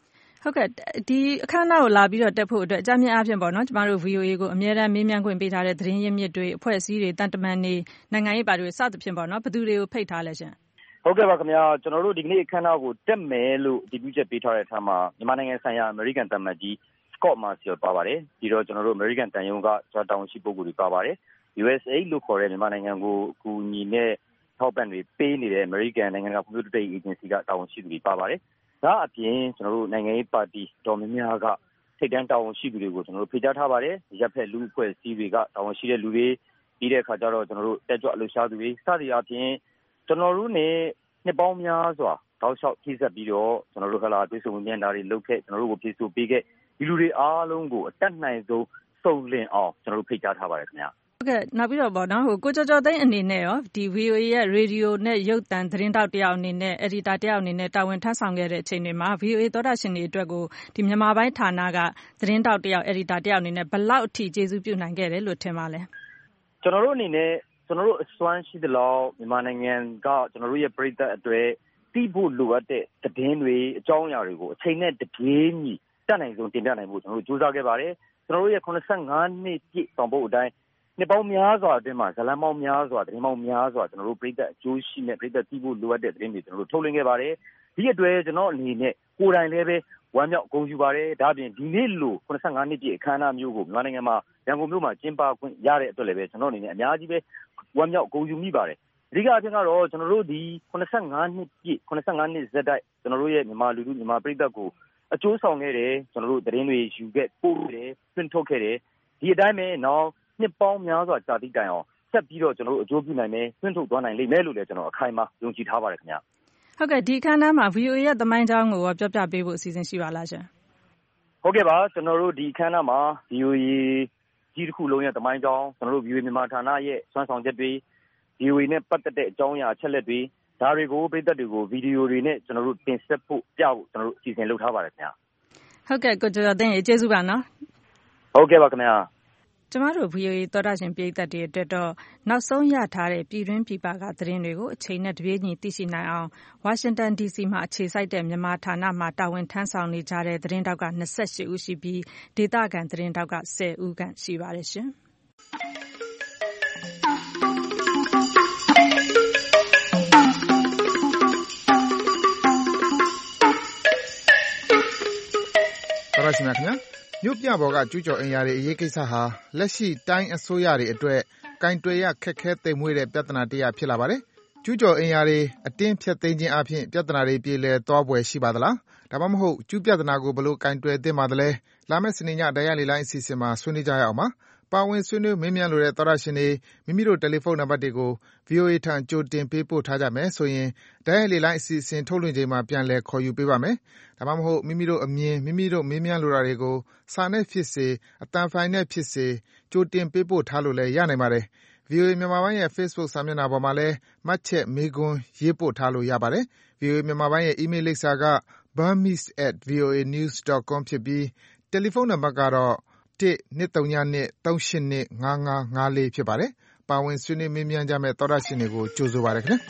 ဟုတ်ကဲ့ဒီအခမ်းအနားကိုလာပြီးတော့တက်ဖို့အတွက်အကြမ်းမြင်အားဖြင့်ပေါ့နော်ကျမတို့ VOA ကိုအများအားမေးမြန်းခွင့်ပေးထားတဲ့သတင်းရင်းမြစ်တွေအဖွဲ့အစည်းတွေတန်တမန်တွေနိုင်ငံရေးပါတီတွေစသဖြင့်ပေါ့နော်ဘယ်သူတွေကိုဖိတ်ထားလဲရှင်ဟုတ်ကဲ့ပါခင်ဗျာကျွန်တော်တို့ဒီကနေ့အခမ်းအနားကိုတက်မယ်လို့ဒီပြုချက်ပေးထားတဲ့အခါမှာမြန်မာနိုင်ငံဆိုင်ရာအမေရိကန်သံအမတ်ကြီး Scott Marciel ပါပါတယ်ပြီးတော့ကျွန်တော်တို့အမေရိကန်တန်ယုံကတာဝန်ရှိပုဂ္ဂိုလ်တွေပါပါတယ် USAID လို့ခေါ်တဲ့မြန်မာနိုင်ငံကိုအကူအညီနဲ့ထောက်ပံ့တွေပေးနေတဲ့အမေရိကန်နိုင်ငံကဖွံ့ဖြိုးတိုးတက်ရေးအေဂျင်စီကတာဝန်ရှိသူတွေပါပါတယ်ဒါအပြင်ကျွန်တော်တို့နိုင်ငံရေးပါတီတော်များများကထိပ်တန်းတာဝန်ရှိသူတွေကိုကျွန်တော်တို့ဖိတ်ကြားထားပါတယ်ရပ်ဖက်လူအဖွဲ့အစည်းတွေကတာဝန်ရှိတဲ့လူတွေပြီးတဲ့အခါကျတော့ကျွန်တော်တို့တက်ကြွအလှူရှားသူတွေစသည်အပြင်ကျွန်တော်တို့နဲ့နှစ်ပေါင်းများစွာတောက်လျှောက်ထိစပ်ပြီးတော့ကျွန်တော်တို့တွေ့ဆုံမြင်တာတွေလုပ်ခဲ့ကျွန်တော်တို့ကိုပြေဆိုပေးခဲ့ဒီလူတွေအားလုံးကိုအတက်နိုင်ဆုံးစုံလင်အောင်ကျွန်တော်တို့ဖိတ်ကြားထားပါတယ်ခင်ဗျာဟုတ်ကဲ့နောက်ပြီးတော့ပေါ့နော်ကိုကျော်ကျော်သိန်းအနေနဲ့ရောဒီ VOA ရဲ့ရေဒီယိုနဲ့ရုပ်သံသတင်းတောက်တယောက်အနေနဲ့အက်ဒီတာတယောက်အနေနဲ့တာဝန်ထမ်းဆောင်ခဲ့တဲ့အချိန်တွေမှာ VOA သောတာရှင်တွေအတွက်ကိုဒီမြန်မာပိုင်းဌာနကသတင်းတောက်တယောက်အက်ဒီတာတယောက်အနေနဲ့ဘယ်လောက်အထိကျေးဇူးပြုနိုင်ခဲ့တယ်လို့ထင်ပါလဲကျွန်တော်တို့အနေနဲ့ကျွန်တော်တို့အစွမ်းရှိသလောက်မြန်မာနိုင်ငံကကျွန်တော်တို့ရဲ့ပြည်သက်အတွက်သိဖို့လိုအပ်တဲ့သတင်းတွေအကြောင်းအရာတွေကိုအချိန်နဲ့တပြေးညီတက်နိုင်ဆုံးတင်ပြနိုင်ဖို့ကျွန်တော်တို့ကြိုးစားခဲ့ပါတယ်ကျွန်တော်တို့ရဲ့85နှစ်ပြည့်ဆောင်ဖို့အတိုင်းနှစ်ပေါင်းများစွာအတွင်းမှာဇလံပေါင်းများစွာသတင်းပေါင်းများစွာကျွန်တော်တို့ပြည်သက်အကျိုးရှိတဲ့ပြည်သက်သိဖို့လိုအပ်တဲ့သတင်းတွေကျွန်တော်တို့ထုတ်လွှင့်ခဲ့ပါတယ်ဒီအတွက်ကျွန်တော်အနေနဲ့ကိုယ်တိုင်လည်းပဲဝမ်းမြောက်ဂုဏ်ယူပါတယ်ဒါပြင်ဒီနေ့လို85နှစ်ပြည့်အခမ်းအနားမျိုးကိုမြန်မာနိုင်ငံမှာရန်ကုန်မြို့မှာကျင်းပခွင့်ရတဲ့အတွက်လည်းပဲကျွန်တော်အနေနဲ့အများကြီးပဲဝမ်းမြောက်ဂုဏ်ယူမိပါတယ်အဓိကအဖြစ်ကတော့ကျွန်တော်တို့ဒီ85နှစ်ပြည့်85နှစ်ဇက်တိုက်ကျွန်တော်တို့ရဲ့မြန်မာလူထုမြန်မာပြည်သက်ကိုအကျိုးဆောင်ခဲ့တယ်ကျွန်တော်တို့သတင်းတွေယူခဲ့ပို့တယ်တွင်ထုတ်ခဲ့တယ်ဒီအတိုင်းပဲနောက်နှစ်ပေါင်းများစွာကြာတိတိုင်အောင်ဆက်ပြီးတော့ကျွန်တော်တို့အကျိုးပြုနိုင်မယ်တွင်ထုတ်သွားနိုင်လိမ့်မယ်လို့လည်းကျွန်တော်အခိုင်အမာယုံကြည်ထားပါတယ်ခင်ဗျာဟုတ်ကဲ့ဒီအခမ်းအနားမှာ VOA ရဲ့သမိုင်းကြောင်းကိုပြောပြပေးဖို့အစီအစဉ်ရှိပါလားရှင်ဟုတ်ကဲ့ပါကျွန်တော်တို့ဒီအခမ်းအနားမှာ VOA ကြီးတစ်ခုလုံးရဲ့သမိုင်းကြောင်းကျွန်တော်တို့ VOA မြန်မာဌာနရဲ့စွမ်းဆောင်ချက်တွေ VOA နဲ့ပတ်သက်တဲ့အကြောင်းအရာအချက်လက်တွေဒါတွေကိုပြည်သက်တွေကိုဗီဒီယိုတွေနဲ့ကျွန်တော်တို့တင်ဆက်ဖို့ပြဖို့ကျွန်တော်တို့အစီအစဉ်လုပ်ထားပါတယ်ခင်ဗျာဟုတ်ကဲ့ကိုကျော်သိန်းရေကျေးဇူးပါနော်ဟုတ်ကဲ့ပါခင်ဗျာကျမတို့ VOA သောတာရှင်ပရိသတ်တွေအတွက်တော့နောက်ဆုံးရထားတဲ့ပြည်တွင်းပြည်ပကသတင်းတွေကိုအချိန်နဲ့တပြေးညီသိရှိနိုင်အောင်ဝါရှင်တန် DC မှာအခြေစိုက်တဲ့မြန်မာဌာနမှာတာဝန်ထမ်းဆောင်နေကြတဲ့သတင်းတောက်က28ဦးရှိပြီးဒေသခံသတင်းတောက်က10ဦးခန့်ရှိပါတယ်ရှင်သောတာရှင်များခင်ဗျာမြို့ပြပေါ်ကကျူးကျော်အင်အားတွေအရေးကိစ္စဟာလက်ရှိတိုင်းအစိုးရတွေအတွက်ကင်တွယ်ရခက်ခဲသိမ်မွေ့တဲ့ပြဿနာတစ်ရပ်ဖြစ်လာပါတယ်။ကျူးကျော်အင်အားတွေအတင်းဖျက်သိမ်းခြင်းအပြင်ပြဿနာတွေပြေလည်သွားဖွယ်ရှိပါသလား။ဒါမှမဟုတ်ကျူးပြဿနာကိုဘယ်လိုကင်တွယ်သင့်ပါသလဲ။လာမယ့်စနေညတရားလေလိုင်းအစီအစဉ်မှာဆွေးနွေးကြရအောင်ပါ။ပါဝင်ဆွေးနွေးမေးမြန်းလိုတဲ့သောတာရှင်တွေမိမိတို့တယ်လီဖုန်းနံပါတ်တွေကို VOA ထံကြိုတင်ပေးပို့ထားကြမယ်ဆိုရင်တရားလေလိုင်းအစီအစဉ်ထုတ်လွှင့်ချိန်မှာပြန်လည်ခေါ်ယူပေးပါမယ်။ဒါမှမဟုတ်မိမိတို့အမြင်မိမိတို့မေးမြန်းလိုတာတွေကိုစာနဲ့ဖြစ်စေအသံဖိုင်နဲ့ဖြစ်စေကြိုတင်ပေးပို့ထားလို့လည်းရနိုင်ပါတယ်။ VOA မြန်မာပိုင်းရဲ့ Facebook စာမျက်နှာပေါ်မှာလည်းမှတ်ချက်မေးခွန်းရေးပို့ထားလို့ရပါတယ်။ VOA မြန်မာပိုင်းရဲ့အီးမေးလ်လိပ်စာက burmese@voanews.com ဖြစ်ပြီးတယ်လီဖုန်းနံပါတ်ကတော့1-202-382-5554ဖြစ်ပါတယ်။ပါဝင်ဆွေးနွေးမေးမြန်းကြမယ့်သောတာရှင်တွေကိုကြိုဆိုပါရစေခင်ဗျာ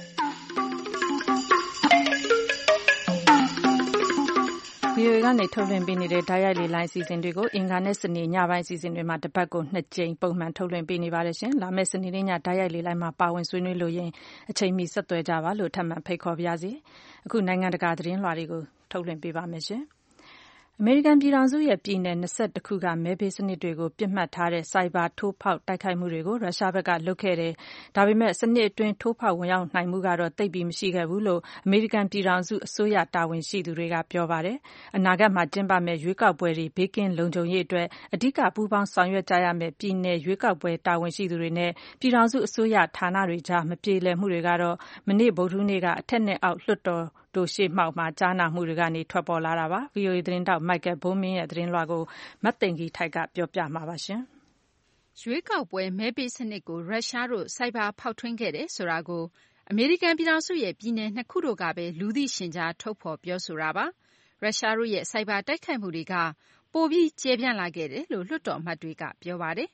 ။ VOA ကနေထုတ်လွှင့်ပေးနေတဲ့ဓာတ်ရိုက်လေလိုင်းအစီအစဉ်တွေကိုအင်္ဂါနဲ့စနေညပိုင်းအစီအစဉ်တွေမှာတစ်ပတ်ကို2ကြိမ်ပုံမှန်ထုတ်လွှင့်ပေးနေပါတယ်ရှင်။လာမယ့်စနေနေ့ညဓာတ်ရိုက်လေလိုင်းမှာပါဝင်ဆွေးနွေးလို့ရင်အချိန်မီဆက်သွယ်ကြပါလို့ထပ်မံဖိတ်ခေါ်ပါရစေ။အခုနိုင်ငံတကာသတင်းလွှာတွေကိုထုတ်လွှင့်ပေးပါမယ်ရှင်။အမေရိကန်ပြည်ထောင်စုရဲ့ပြည်နယ်21ခုကမဲပေးစနစ်တွေကိုပြစ်မှတ်ထားတဲ့စိုက်ဘာထိုးဖောက်တိုက်ခိုက်မှုတွေကိုရုရှားဘက်ကလုပ်ခဲ့တယ်။ဒါပေမဲ့စနစ်အတွင်းထိုးဖောက်ဝင်ရောက်နိုင်မှုကတော့သိပ်ပြီးမရှိခဲ့ဘူးလို့အမေရိကန်ပြည်ထောင်စုအစိုးရတာဝန်ရှိသူတွေကပြောပါတယ်။အနာဂတ်မှာကျင်းပမယ့်ရွေးကောက်ပွဲတွေဘေးကင်းလုံခြုံရေးအတွက်အဓိကပူးပေါင်းဆောင်ရွက်ကြရမယ့်ပြည်နယ်ရွေးကောက်ပွဲတာဝန်ရှိသူတွေနဲ့ပြည်ထောင်စုအစိုးရဌာနတွေကြားမပြေလည်မှုတွေကတော့မနေ့ဗုဒ္ဓဟူးနေ့ကအထက်နဲ့အောက်လွှတ်တော်တို့ရှေ့မှောက်မှာကြားနာမှုတွေကနေထွက်ပေါ်လာတာပါ။ VOA သတင်းတောက် Michael Bowman ရဲ့သတင်းလွှာကိုမသိင်္ဂီထိုက်ကပြောပြမှာပါရှင်။ရွေးကောက်ပွဲမဲပေးစနစ်ကိုရုရှားတို့စိုက်ဘာဖောက်ထွင်းခဲ့တယ်ဆိုတာကိုအမေရိကန်ပြည်ထောင်စုရဲ့ပြည်နယ်2ခုတို့ကပဲလူသိရှင်ကြားထုတ်ဖော်ပြောဆိုတာပါ။ရုရှားတို့ရဲ့စိုက်ဘာတိုက်ခိုက်မှုတွေကပိုပြီးကျယ်ပြန့်လာခဲ့တယ်လို့လွှတ်တော်အမတ်တွေကပြောပါတယ်။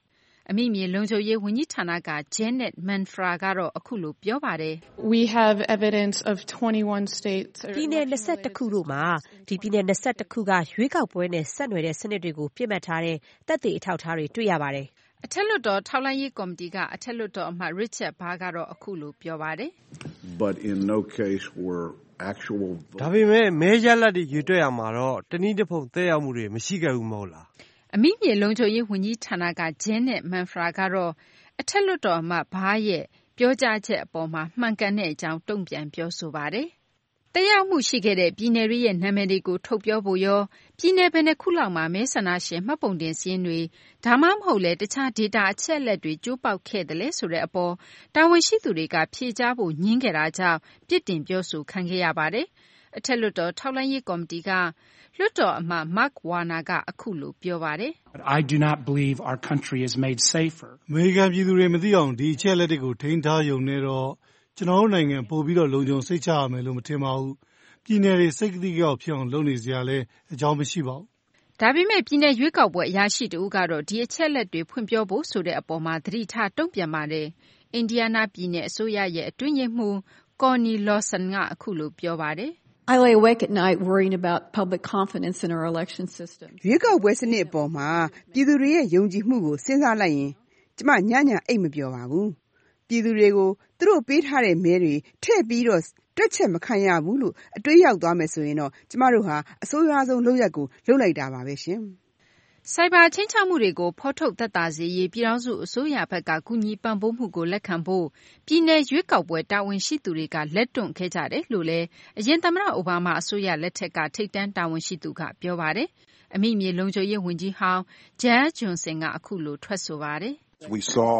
အမိမြေလုံခြုံရေးဝန်ကြီးဌာနက Janet Manfra ကတော့အခုလိုပြောပါတယ်။ We have evidence of 21 states ပြည်နယ်21ခုတို့မှာဒီပြည်နယ်21ခုကရွေးကောက်ပွဲနဲ့ဆက်နွယ်တဲ့စနစ်တွေကိုပြစ်မှတ်ထားတဲ့သက်သေအထောက်အထားတွေတွေ့ရပါတယ်အထက်လွှတ်တော်ထောက်လှမ်းရေးကော်မတီကအထက်လွှတ်တော်အမတ် Richard Burr ကတော့အခုလိုပြောပါတယ် But in no case were actual ဒါပေမဲ့မဲရလဒ်တွေရွေးတွက်ရမှာတော့တနည်းတစ်ဖုံသက်ရောက်မှုတွေမရှိခဲ့ဘူးမဟုတ်လားအမိမြေလုံခြုံရေးဝန်ကြီးဌာနက Janet Manfra ကတော့အထက်လွှတ်တော်အမတ် Burr ရဲ့ပြောကြားချက်အပေါ်မှာမှန်ကန်တဲ့အကြောင်းတုံ့ပြန်ပြောဆိုပါတယ်တက်ရောက်မှုရှိခဲ့တဲ့ပြည်နယ်တွေရဲ့နာမည်တွေကိုထုတ်ပြောဖို့ရောပြည်နယ်ဘယ်နှခုလောက်မှာမဲဆန္ဒရှင်မှတ်ပုံတင်စာရင်းတွေဒါမှမဟုတ်လဲတခြားဒေတာအချက်အလက်တွေကျိုးပေါက်ခဲ့တယ်လဲဆိုတဲ့အပေါ်တာဝန်ရှိသူတွေကဖြေကြားဖို့ညှင်းခဲ့တာကြောင့်ပြစ်တင်ပြောဆိုခံခဲ့ရပါတယ်။အထက်လွှတ်တော်ထောက်လှမ်းရေးကော်မတီကလွှတ်တော်အမတ် Mark Warner ကအခုလိုပြောပါတယ်။ I do not believe our country is made safer. အမေရိကန်ပြည်သူတွေမသိအောင်ဒီအချက်အလက်တွေကိုထိန်းထားရုံနဲ့တော့ကျွန်တော်တို့နိုင်ငံပို့ပြီးတော့လုံခြုံစိတ်ချရမယ်လို့မထင်ပါဘူး။ပြည်နယ်တွေစိတ်ကတိကြောက်ဖြစ်အောင်လုပ်နေစရာလဲအကြောင်းမရှိပါဘူး။ဒါပေမဲ့ပြည်နယ်ရွေးကောက်ပွဲအရာရှိတဦးကတော့ဒီအချက်လက်တွေဖွင့်ပြောဖို့ဆိုတဲ့အပေါ်မှာသတိထားတုံ့ပြန်ပါတယ်။အင်ဒီယားနားပြည်နယ်အစိုးရရဲ့အတွင်းရေးမှူး Connie Lawson ကအခုလိုပြောပါတယ် I lay awake at night worrying about public confidence in our election system. ရွေးကောက်ပွဲစနစ်အပေါ်မှာပြည်သူတွေရဲ့ယုံကြည်မှုကိုစဉ်းစားလိုက်ရင်ကျမညအိတ်မပြောပါဘူး။ပြည်သူတွေကိုသူတို့ပေးထားတဲ့မဲတွေထည့်ပြီးတော့တွက်ချက်မခံရဘူးလို့အတွေးရောက်သွားမယ်ဆိုရင်တော့ကျမတို့ဟာအဆိုးရွားဆုံးလုပ်ရက်ကိုလုပ်လိုက်တာပါပဲရှင်။စိုက်ဘာချင်းချမှုတွေကိုဖော်ထုတ်သက်သာစေရေးပြည်ထောင်စုအစိုးရဘက်ကကူညီပံ့ပိုးမှုကိုလက်ခံဖို့ပြည်내ရွေးကောက်ပွဲတာဝန်ရှိသူတွေကလက်တွန့်ခဲ့ကြတယ်လို့လည်းအရင်သမ္မတအိုဘားမားအစိုးရလက်ထက်ကထိပ်တန်းတာဝန်ရှိသူကပြောပါတယ်။အမိမြေလုံခြုံရေးဝန်ကြီးဟောင်း Jan Johnson ကအခုလိုထွက်ဆိုပါတယ်။ We saw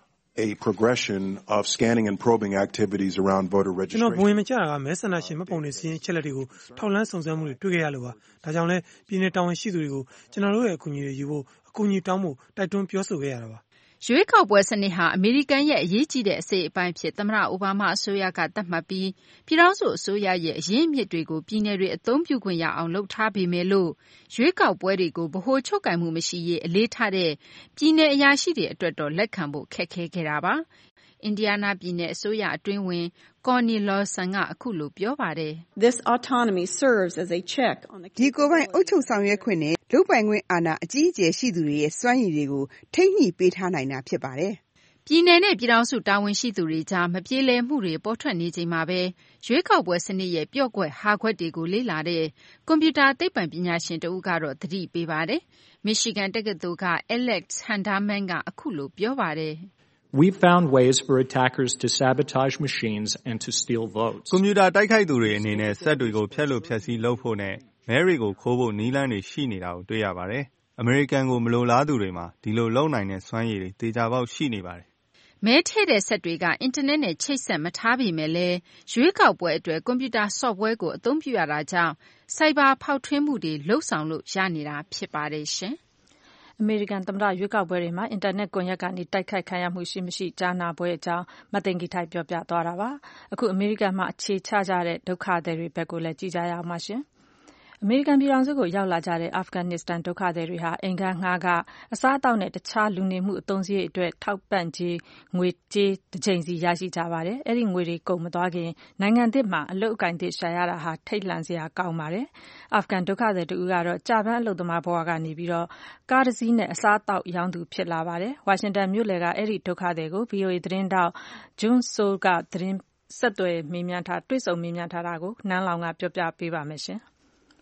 a progression of scanning and probing activities around voter registration. ကျွန်တော်ဘဝင်မကြတာကမဲဆန္ဒရှင်မှတ်ပုံတင်စီးရင်အချက်လက်တွေကိုထောက်လန်းစုံစမ်းမှုတွေတွေ့ခဲ့ရလို့ပါ။ဒါကြောင့်လဲပြည်내တာဝန်ရှိသူတွေကိုကျွန်တော်တို့ရဲ့အကူအညီတွေယူဖို့အကူအညီတောင်းဖို့တိုက်တွန်းပြောဆိုခဲ့ရတာပါ။ရွေးကောက်ပွဲစနစ်ဟာအမေရိကန်ရဲ့အရေးကြီးတဲ့အစိတ်အပိုင်းဖြစ်သမ္မတအိုဘားမားအစိုးရကသတ်မှတ်ပြီးပြည်ထောင်စုအစိုးရရဲ့အရင်းအမြစ်တွေကိုပြည်내တွေအသုံးပြုခွင့်ရအောင်လုပ်ထားပေမဲ့လို့ရွေးကောက်ပွဲတွေကိုဗဟိုချုပ်ကိုင်မှုမရှိရေးအလေးထားတဲ့ပြည်내အရာရှိတွေအတွက်တော့လက်ခံဖို့ခက်ခဲခဲ့တာပါ။အင်ဒီယားနားပြည်နယ်အစိုးရအတွင်းဝင် Connie Lawson ကအခုလိုပြောပါတယ်။ This autonomy serves as a check on the ဒီကိုယ်ပိုင်အုပ်ချုပ်ဆောင်ရွက်ခွင့်နဲ့လုပ်ပိုင်ခွင့်အာဏာအကြီးအကျယ်ရှိသူတွေရဲ့စွမ်းရည်တွေကိုထိန်းညှိပေးထားနိုင်တာဖြစ်ပါတယ်။ပြည်내နဲ့ပြည်ထောင်စုတာဝန်ရှိသူတွေကြားမပြေလည်မှုတွေပေါ်ထွက်နေချိန်မှာပဲရွေးကောက်ပွဲစနစ်ရဲ့ပျော့ကွက်ဟာခွက်တွေကိုလေ့လာတဲ့ကွန်ပျူတာသိပ္ပံပညာရှင်တဦးကတော့သတိပေးပါတယ်။ Michigan တက္ကသိုလ်က Alex Handerman ကအခုလိုပြောပါတယ်။ We found ways for attackers to sabotage machines and to steal votes. ကွန်ပျူတာတိုက်ခိုက်သူတွေအနေနဲ့စက်တွေကိုဖျက်လို့ဖျက်ဆီးလုပ်ဖို့နဲ့မဲတွေကိုခိုးဖို့နည်းလမ်းတွေရှိနေတာကိုတွေ့ရပါတယ်။ အမေရိကန်ကိုမလိုလားသူတွေမှာဒီလိုလုပ်နိုင်တဲ့စွမ်းရည်တွေတေချာပေါက်ရှိနေပါတယ်။မဲထည့်တဲ့စက်တွေကအင်တာနက်နဲ့ချိတ်ဆက်မထားပေမဲ့လည်းရွေးကောက်ပွဲအတွက်ကွန်ပျူတာ software ကိုအသုံးပြုရတာကြောင့်စိုက်ဘာဖောက်ထွင်းမှုတွေလှုပ်ဆောင်လို့ရနေတာဖြစ်ပါတယ်ရှင်။အမေရိကန်သမ္မတရွေးကောက်ပွဲတွေမှာအင်တာနက်ကွန်ရက်ကနေတိုက်ခိုက်ခံရမှုရှိမရှိကြားနာပွဲအကြောင်းမသိင်္ဂီထိုက်ပြောပြသွားတာပါ။အခုအမေရိကန်မှာအခြေချကြတဲ့ဒုက္ခသည်တွေဘက်ကိုလည်းကြည့်ကြရအောင်ပါရှင်။အမေရိကန်ပြည်ထောင်စုကိုရောက်လာကြတဲ့အာဖဂန်နစ္စတန်ဒုက္ခသည်တွေဟာအိမ်ခန်းငှားကအစားအသောက်နဲ့တခြားလူနေမှုအသုံးစရိတ်အတွက်ထောက်ပံ့ကြေးငွေကြေးတစ်ချိန်စီရရှိကြပါတယ်။အဲ့ဒီငွေတွေကုန်မသွားခင်နိုင်ငံသစ်မှာအလုပ်အကိုင်သစ်ရှာရတာဟာထိတ်လန့်စရာကောင်းပါတယ်။အာဖဂန်ဒုက္ခသည်တူကတော့ကြာပန်းအလုပ်သမားဘဝကနေပြီးတော့ကားတစ်စီးနဲ့အစားအသောက်ရောင်းသူဖြစ်လာပါတယ်။ဝါရှင်တန်မြို့လယ်ကအဲ့ဒီဒုက္ခသည်ကို VOA သတင်းတောက် Jun Seoul ကသတင်းဆက်သွယ်မေးမြန်းထားတွေ့ဆုံမေးမြန်းထားတာကိုနန်းလောင်ကပြောပြပေးပါမယ်ရှင်။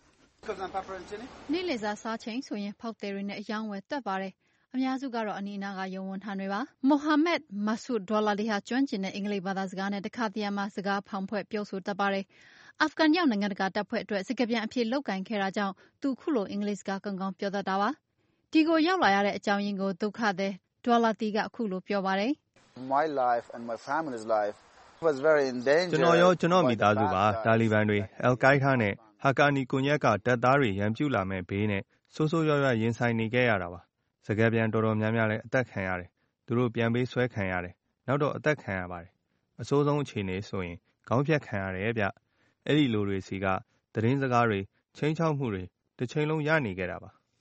နေ့လည်စာစားချိန်ဆိုရင်ဖောက်သည်တွေနဲ့အယောင်းဝယ်တက်ပါတယ်။အများစုကတော့အနီးအနားကရုံဝန်ထမ်းတွေပါ။မိုဟာမက်မာဆူဒေါ်လာလီဟာကျွမ်းကျင်တဲ့အင်္ဂလိပ်ဘာသာစကားနဲ့တခါတရံမှာစကားဖောင်ဖွဲ့ပြောဆိုတတ်ပါတယ်။အာဖဂန်ရောက်နိုင်ငံတကာတပ်ဖွဲ့အတွက်စကားပြန်အဖြစ်လုပ်ကင်ခဲ့တာကြောင့်သူခုလိုအင်္ဂလိပ်စကားကောင်းကောင်းပြောတတ်တာပါ။ဒီကိုရောက်လာရတဲ့အကြောင်းရင်းကိုဒုက္ခသည်ဒေါ်လာတီကခုလိုပြောပါတယ်။ My life and my family's life was very in danger. ကျွန်တော်ရောကျွန်တော်မိသားစုပါတာလီဘန်တွေအယ်ကိုင်းဒါးနဲ့ဟာကာနီကွန်ရက်ကတပ်သားတွေရန်ပြုလာမဲ့ဘေးနဲ့ဆိုးဆိုးရွားရွားရင်ဆိုင်နေခဲ့ရတာပါစကားပြန်တော်တော်များများလည်းအသက်ခံရတယ်သူတို့ပြန်ပေးဆွဲခံရတယ်နောက်တော့အသက်ခံရပါတယ်အဆိုးဆုံးအခြေအနေဆိုရင်ခေါင်းဖြတ်ခံရတယ်ဗျအဲ့ဒီလိုတွေစီကသတင်းစကားတွေချင်းချောက်မှုတွေတစ်ချိန်လုံးရနေခဲ့တာပါဒ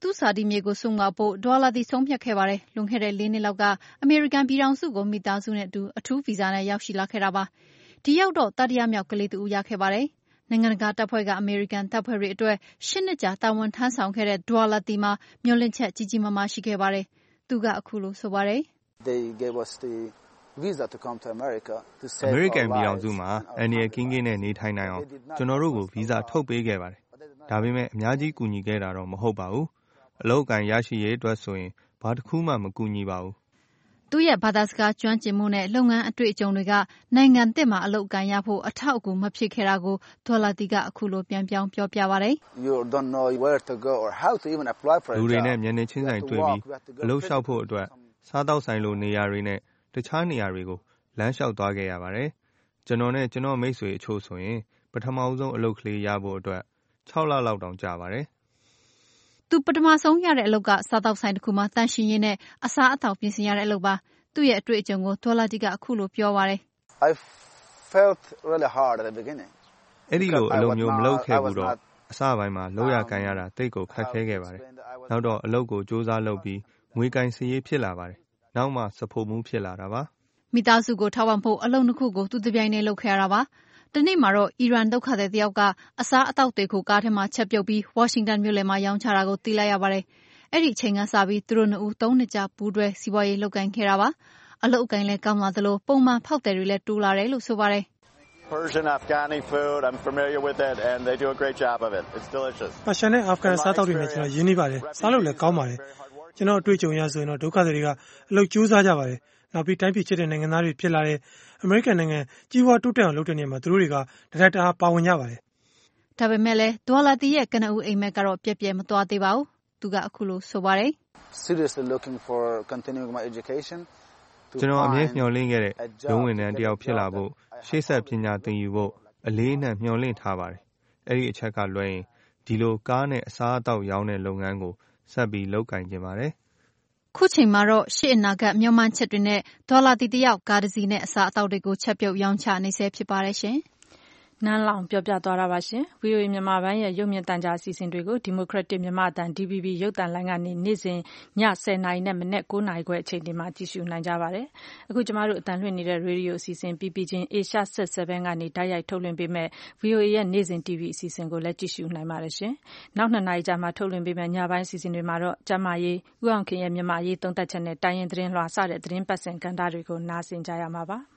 သူ့ဇာတိမြေကိုစွန့်ခွာဖို့ဒေါ်လာတီဆုံးဖြတ်ခဲ့ပါတယ်။လွန်ခဲ့တဲ့4 နှစ်လောက်ကအမေရိကန်ပြည်ထောင်စုကိုမိသားစုနဲ့အတူအထူးဗီဇာနဲ့ရောက်ရှိလာခဲ့တာပါ။ဒီရောက်တော့တတိယမြောက်ကလေးတူရခဲ့ပါတယ်။နိုင်ငံတကာတပ်ဖွဲ့ကအမေရိကန်တပ်ဖွဲ့တွေအတွက်10 နှစ်ကြာတာဝန်ထမ်းဆောင်ခဲ့တဲ့ဒေါ်လာတီမှာမျှော်လင့်ချက်ကြီးကြီးမားမားရှိခဲ့ပါတယ်။သူကအခုလိုဆိုပါတယ်။ They gave us the visa to come to America to save our lives. အမေရိကန်ပြည်ထောင်စုမှာအန်ဒီရကင်းကင်းနဲ့နေထိုင်နိုင်အောင်ကျွန်တော်တို့ကိုဗီဇာထုတ်ပေးခဲ့ပါတယ်။ဒါပေမဲ့အများကြီးကူညီခဲ့တာတော့မဟုတ်ပါဘူး။အလုပ်အကိုင်ရရှိရေးအတွက်ဆိုရင်ဘာတစ်ခုမှမကူညီပါဘူး။သူ့ရဲ့ဘာသာစကားကျွမ်းကျင်မှုနဲ့လုပ်ငန်းအတွေ့အကြုံတွေကနိုင်ငံသစ်မှာအလုပ်အကိုင်ရဖို့အထောက်အကူမဖြစ်ခဲ့တာကိုဒေါ်လာတီကအခုလိုပြန်ပြောင်းပြောပြပါတယ်။ You don't know where to go or how to even apply for a job. လူတွေနဲ့မျက်နှာချင်းဆိုင်တွေ့ပြီးအလုပ်လျှောက်ဖို့အတွက်စားတောက်ဆိုင်လိုနေရာတွေနဲ့တခြားနေရာတွေကိုလမ်းလျှောက်သွားခဲ့ရပါတယ်။ကျွန်တော်နဲ့ကျွန်တော်မိတ်ဆွေအချို့ဆိုရင်ပထမဆုံးအလုပ်ကလေးရဖို့အတွက်6 လလောက်တောင်ကြာပါတယ်။သူပထမဆုံးရတဲ့အလုပ်ကစားတောက်ဆိုင်တစ်ခုမှာတန်ရှင်းရေးနဲ့အစားအသောက်ပြင်ဆင်ရတဲ့အလုပ်ပါ။သူ့ရဲ့အတွေ့အကြုံကိုဒေါ်လာတီကအခုလိုပြောပါတယ်။ I felt really hard at the beginning. အဲ့ဒီလိုအလုပ်မျိုးမလုပ်ခဲ့ဘူးတော့အစပိုင်းမှာလုပ်ရကိုင်ရတာတိတ်ကိုခက်ခဲခဲ့ပါတယ်။နောက်တော့အလုပ်ကိုစူးစမ်းလုပ်ပြီးငွေကိုင်စီရေးဖြစ်လာပါတယ်။နောက်မှစဖို့မှုဖြစ်လာတာပါ။မိသားစုကိုထောက်ပံ့ဖို့အလုပ်နှစ်ခုကိုသူတပြိုင်တည်းလုပ်ခဲ့ရတာပါ။တနေ့မှာတော့အီရန်ဒုက္ခသည်တယောက်ကအစားအသောက်တွေကိုကားထဲမှာချက်ပြုတ်ပြီးဝါရှင်တန်မြို့လယ်မှာရောင်းချတာကိုသိလိုက်ရပါတယ်။အဲ့ဒီအချိန်ကစပြီးသူတို့နှစ်ဦး3 နှစ်ကြာပူးတွဲစီးပွားရေးလုပ်ကိုင်ခဲ့တာပါ။အလုပ်အကိုင်လည်းကောင်းလာသလိုပုံမှန်ဖောက်သည်တွေလည်းတိုးလာတယ်လို့ဆိုပါတယ်။ Persian Afghani food I'm familiar with it and they do a great job of it. It's delicious. ပါရှာနဲ့အာဖဂန်စားတောက်တွေနဲ့ကျွန်တော်ရင်းနှီးပါတယ်။စားလို့လည်းကောင်းပါတယ်။ကျွန်တော်အတွေ့အကြုံရဆိုရင်တော့ဒုက္ခသည်တွေကအလုပ်ကြိုးစားကြပါတယ်။နောက်ပြီးတိုင်းပြည်ချစ်တဲ့နိုင်ငံသားတွေဖြစ်လာတဲ့အမေရိကန်နိုင်ငံကြီးပွားတိုးတက်အောင်လုပ်တဲ့နေရာမှာသူတို့တွေကတထက်တအားပါဝင်ကြပါတယ်။ဒါပေမဲ့လည်းဒေါ်လာတီရဲ့ကနဦးအိမ်မက်ကတော့ပြည့်မသွားသေးပါဘူး။သူကအခုလိုဆိုပါတယ်။ Seriously looking for continuing my education. ကျွန်တော်အမြဲမျှော်လင့်ခဲ့တဲ့ရုံးဝန်ထမ်းတယောက်ဖြစ်လာဖို့ရှေ့ဆက်ပညာသင်ယူဖို့အလေးနက်မျှော်လင့်ထားပါတယ်။အဲ့ဒီအချက်ကလွှဲရင်ဒီလိုကားနဲ့အစားအသောက်ရောင်းတဲ့လုပ်ငန်းကိုဆက်ပြီးလုပ်ကိုင်ကြပါတယ်။ခုချိန်မှာတော့ရှေ့အနာဂတ်မျှော်မှန်းချက်တွေနဲ့ဒေါ်လာတီတယောက်ကားတစ်စီးနဲ့အစားအသောက်တွေကိုချက်ပြုတ်ရောင်းချနေဆဲဖြစ်ပါတယ်ရှင်။နန်းလောင်ပြောပြသွားတာပါရှင်။ VOA မြန်မာပိုင်းရဲ့ရုပ်မြင်သံကြားအစီအစဉ်တွေကို Democratic မြန်မာအသံ DVB ရုပ်သံလိုင်းကနေနေ့စဉ်ည10:00နာရီနဲ့မနက်9:00နာရီခွဲအချိန်တွေမှာကြည့်ရှုနိုင်ကြပါတယ်။အခုကျမတို့အသံလွှင့်နေတဲ့ Radio အစီအစဉ် PPG Asia Set 7ကနေတိုက်ရိုက်ထုတ်လွှင့်ပေးမဲ့ VOA ရဲ့နေ့စဉ် TV အစီအစဉ်ကိုလည်းကြည့်ရှုနိုင်ပါတယ်ရှင်။နောက်2နာရီကြာမှထုတ်လွှင့်ပေးမဲ့ညပိုင်းအစီအစဉ်တွေမှာတော့ကျမရေးဦးအောင်ခင်ရဲ့မြန်မာရေးသုံးသပ်ချက်နဲ့တိုင်းရင်သတင်းလွှာစတဲ့သတင်းပတ်စင်ကဏ္ဍတွေကိုနားဆင်ကြရမှာပါ။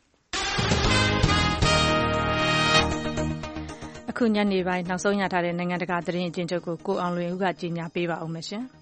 အခုညနေပိုင်းနောက်ဆုံးရထားတဲ့နိုင်ငံတကာသတင်းအကျဉ်းချုပ်ကိုအောင်လွင်ဦးကကြီးညာပေးပါဦးမယ်ရှင်။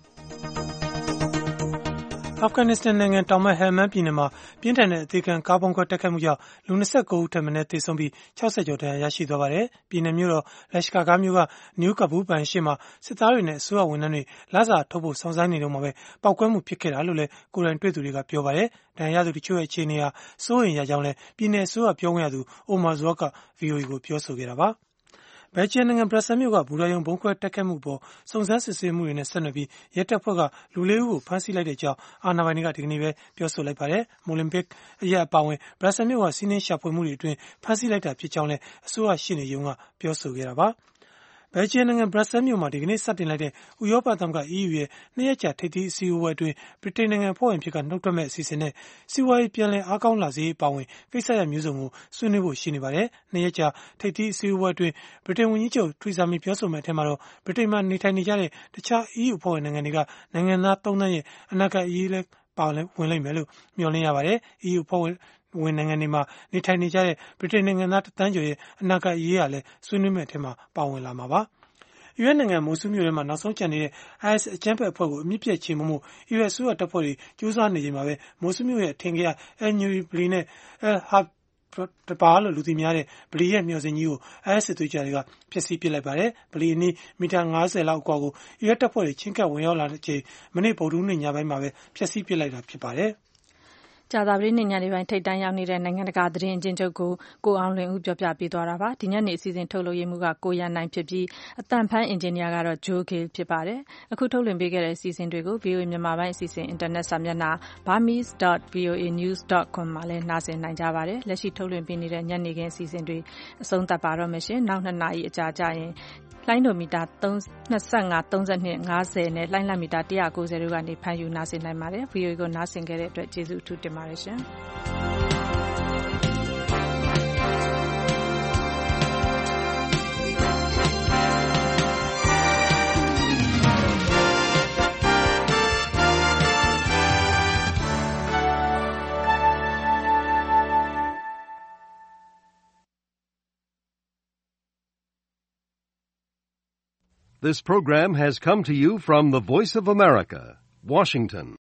အာဖဂန်နစ္စတန်နိုင်ငံတောင်ပိုင်းဟယ်မန်ပြည်နယ်မှာပြင်းထန်တဲ့အသေးခံကားပုံခွဲတိုက်ခိုက်မှုကြောင့်လူ29ဦးထက်မနည်းသေဆုံးပြီး60ကျော်ဒဏ်ရာရရှိသွားပါတယ်။ပြည်နယ်မြို့တော်လက်ရှကာဂါမြို့ကနယူးကဘူးဘန်ရှိမှာစစ်သားတွေနဲ့အစိုးရဝန်ထမ်းတွေလစာထုတ်ဖို့စောင့်ဆိုင်းနေတော့မှပဲပောက်ကွဲမှုဖြစ်ခဲ့တာလို့လည်းကိုယ်တိုင်တွေ့သူတွေကပြောပါတယ်။ဒဏ်ရာရသူတချို့ရဲ့အခြေအနေဟာစိုးရိမ်ရကြောင်းလည်းပြည်နယ်အစိုးရပြောခွင့်ရသူအိုမာဇော့က VOA ကိုပြောဆိုခဲ့တာပါ။ဘယ်လ်ဂျီယံနိုင်ငံဘရပ်ဆဲမြို့ကဘူရာရုံဘုံခွဲတိုက်ခိုက်မှုပေါ်စုံစမ်းစစ်ဆေးမှုတွေနဲ့ဆက်နွယ်ပြီးရဲတပ်ဖွဲ့ကလူ4ဦးကိုဖမ်းဆီးလိုက်တဲ့အကြောင်းအာဏာပိုင်တွေကဒီကနေ့ပဲပြောဆိုလိုက်ပါတယ်။မိုလင်ဘစ်အရက်အပါဝင်ဘရပ်ဆဲမြို့ကစီးနင်းရှာဖွေမှုတွေအတွင်းဖမ်းဆီးလိုက်တာဖြစ်ကြောင်းလည်းအစိုးရရှေ့နေရုံးကပြောဆိုခဲ့တာပါ။ဘယ်လ်ဂျီယံနိုင်ငံဘရပ်ဆဲမြို့မှာဒီကနေ့စတင်လိုက်တဲ့ဥရောပသမဂ္ဂ EU ရဲ့2ရက်ကြာထိပ်သီးအစည်းအဝေးအတွင်းဗြိတိန်နိုင်ငံဖွဲ့ဝင်ဖြစ်ကနှုတ်ထွက်မဲ့အစီအစဉ်နဲ့စီးပွားရေးပြန်လည်အားကောင်းလာစေရေးပါဝင်ကိစ္စရပ်မျိုးစုံကိုဆွေးနွေးဖို့ရှိနေပါတယ်။2ရက်ကြာထိပ်သီးအစည်းအဝေးအတွင်းဗြိတိန်ဝန်ကြီးချုပ်ထရီဇာမေပြောဆိုမဲ့အထက်မှာတော့ဗြိတိန်မှာနေထိုင်နေကြတဲ့တခြား EU ဖွဲ့ဝင်နိုင်ငံတွေကနိုင်ငံသား3သန်းရဲ့အနာဂတ်အရေးလည်းပါဝင်လိမ့်မယ်လို့မျှော်လင့်ရပါတယ်။ EU ဖွဲ့ဝင်နိုင်ငံတွေမှာနေထိုင်နေကြတဲ့ဗြိတိန်နိုင်ငံသား1သန်းကျော်ရဲ့အနာဂတ်အရေးဟာလည်းဆွေးနွေးမဲ့အထက်မှာပါဝင်လာမှာပါ။အီရတ်နိုင်ငံမိုဆူးမြို့ထဲမှာနောက်ဆုံးကျန်နေတဲ့ IS အကြမ်းဖက်အဖွဲ့ကိုအမြင့်ပြတ်ချေမှုမှုအီရတ်အစိုးရတပ်ဖွဲ့တွေကြိုးစားနေချိန်မှာပဲမိုဆူးမြို့ရဲ့အထင်ကရ Al-Nuri ဗလီနဲ့ Al-Hab တပါလို့လူသိများတဲ့ဗလီရဲ့မျှော်စင်ကြီးကို IS စစ်သွေးကြတွေကဖျက်ဆီးပစ်လိုက်ပါတယ်။ဗလီအနီးမီတာ50လောက်အကွာကိုအီရတ်တပ်ဖွဲ့တွေချင်းကပ်ဝင်ရောက်လာတဲ့အချိန်မနေ့ဗုဒ္ဓဟူးနေ့ညပိုင်းမှာပဲဖျက်ဆီးပစ်လိုက်တာဖြစ်ပါတယ်။ကြာသပတေးနေ့ညနေပိုင်းထိပ်တန်းရောက်နေတဲ့နိုင်ငံတကာသတင်းအကျဉ်းချုပ်ကိုအောင်လွင်ဦးပြောပြပေးသွားတာပါ။ဒီညနေအစီအစဉ်ထုတ်လုပ်ရေးမှူးကကိုရန်နိုင်ဖြစ်ပြီးအသံဖမ်းအင်ဂျင်နီယာကတော့ဂျိုးဂေးဖြစ်ပါတယ်။အခုထုတ်လွှင့်ပေးခဲ့တဲ့အစီအစဉ်တွေကို VOA မြန်မာပိုင်းအစီအစဉ်အင်တာနက်စာမျက်နှာ burmese.voanews.com မှာလည်းနှာစင်နိုင်ကြပါတယ်။လက်ရှိထုတ်လွှင့်ပေးနေတဲ့ညနေခင်းအစီအစဉ်တွေအဆုံးသတ်ပါတော့မယ်ရှင်။နောက်2နာရီအကြာကျရင်လိုင်းဒိုမီတာ25 32 50နဲ့လိုင်းလမီတာ190တို့ကနေဖမ်းယူနားဆင်နိုင်ပါတယ်။ VOA ကိုနားဆင်ခဲ့တဲ့အတွက်ကျေးဇူးအထူးတင်ပါတယ်ရှင်။ This program has come to you from the Voice of America, Washington.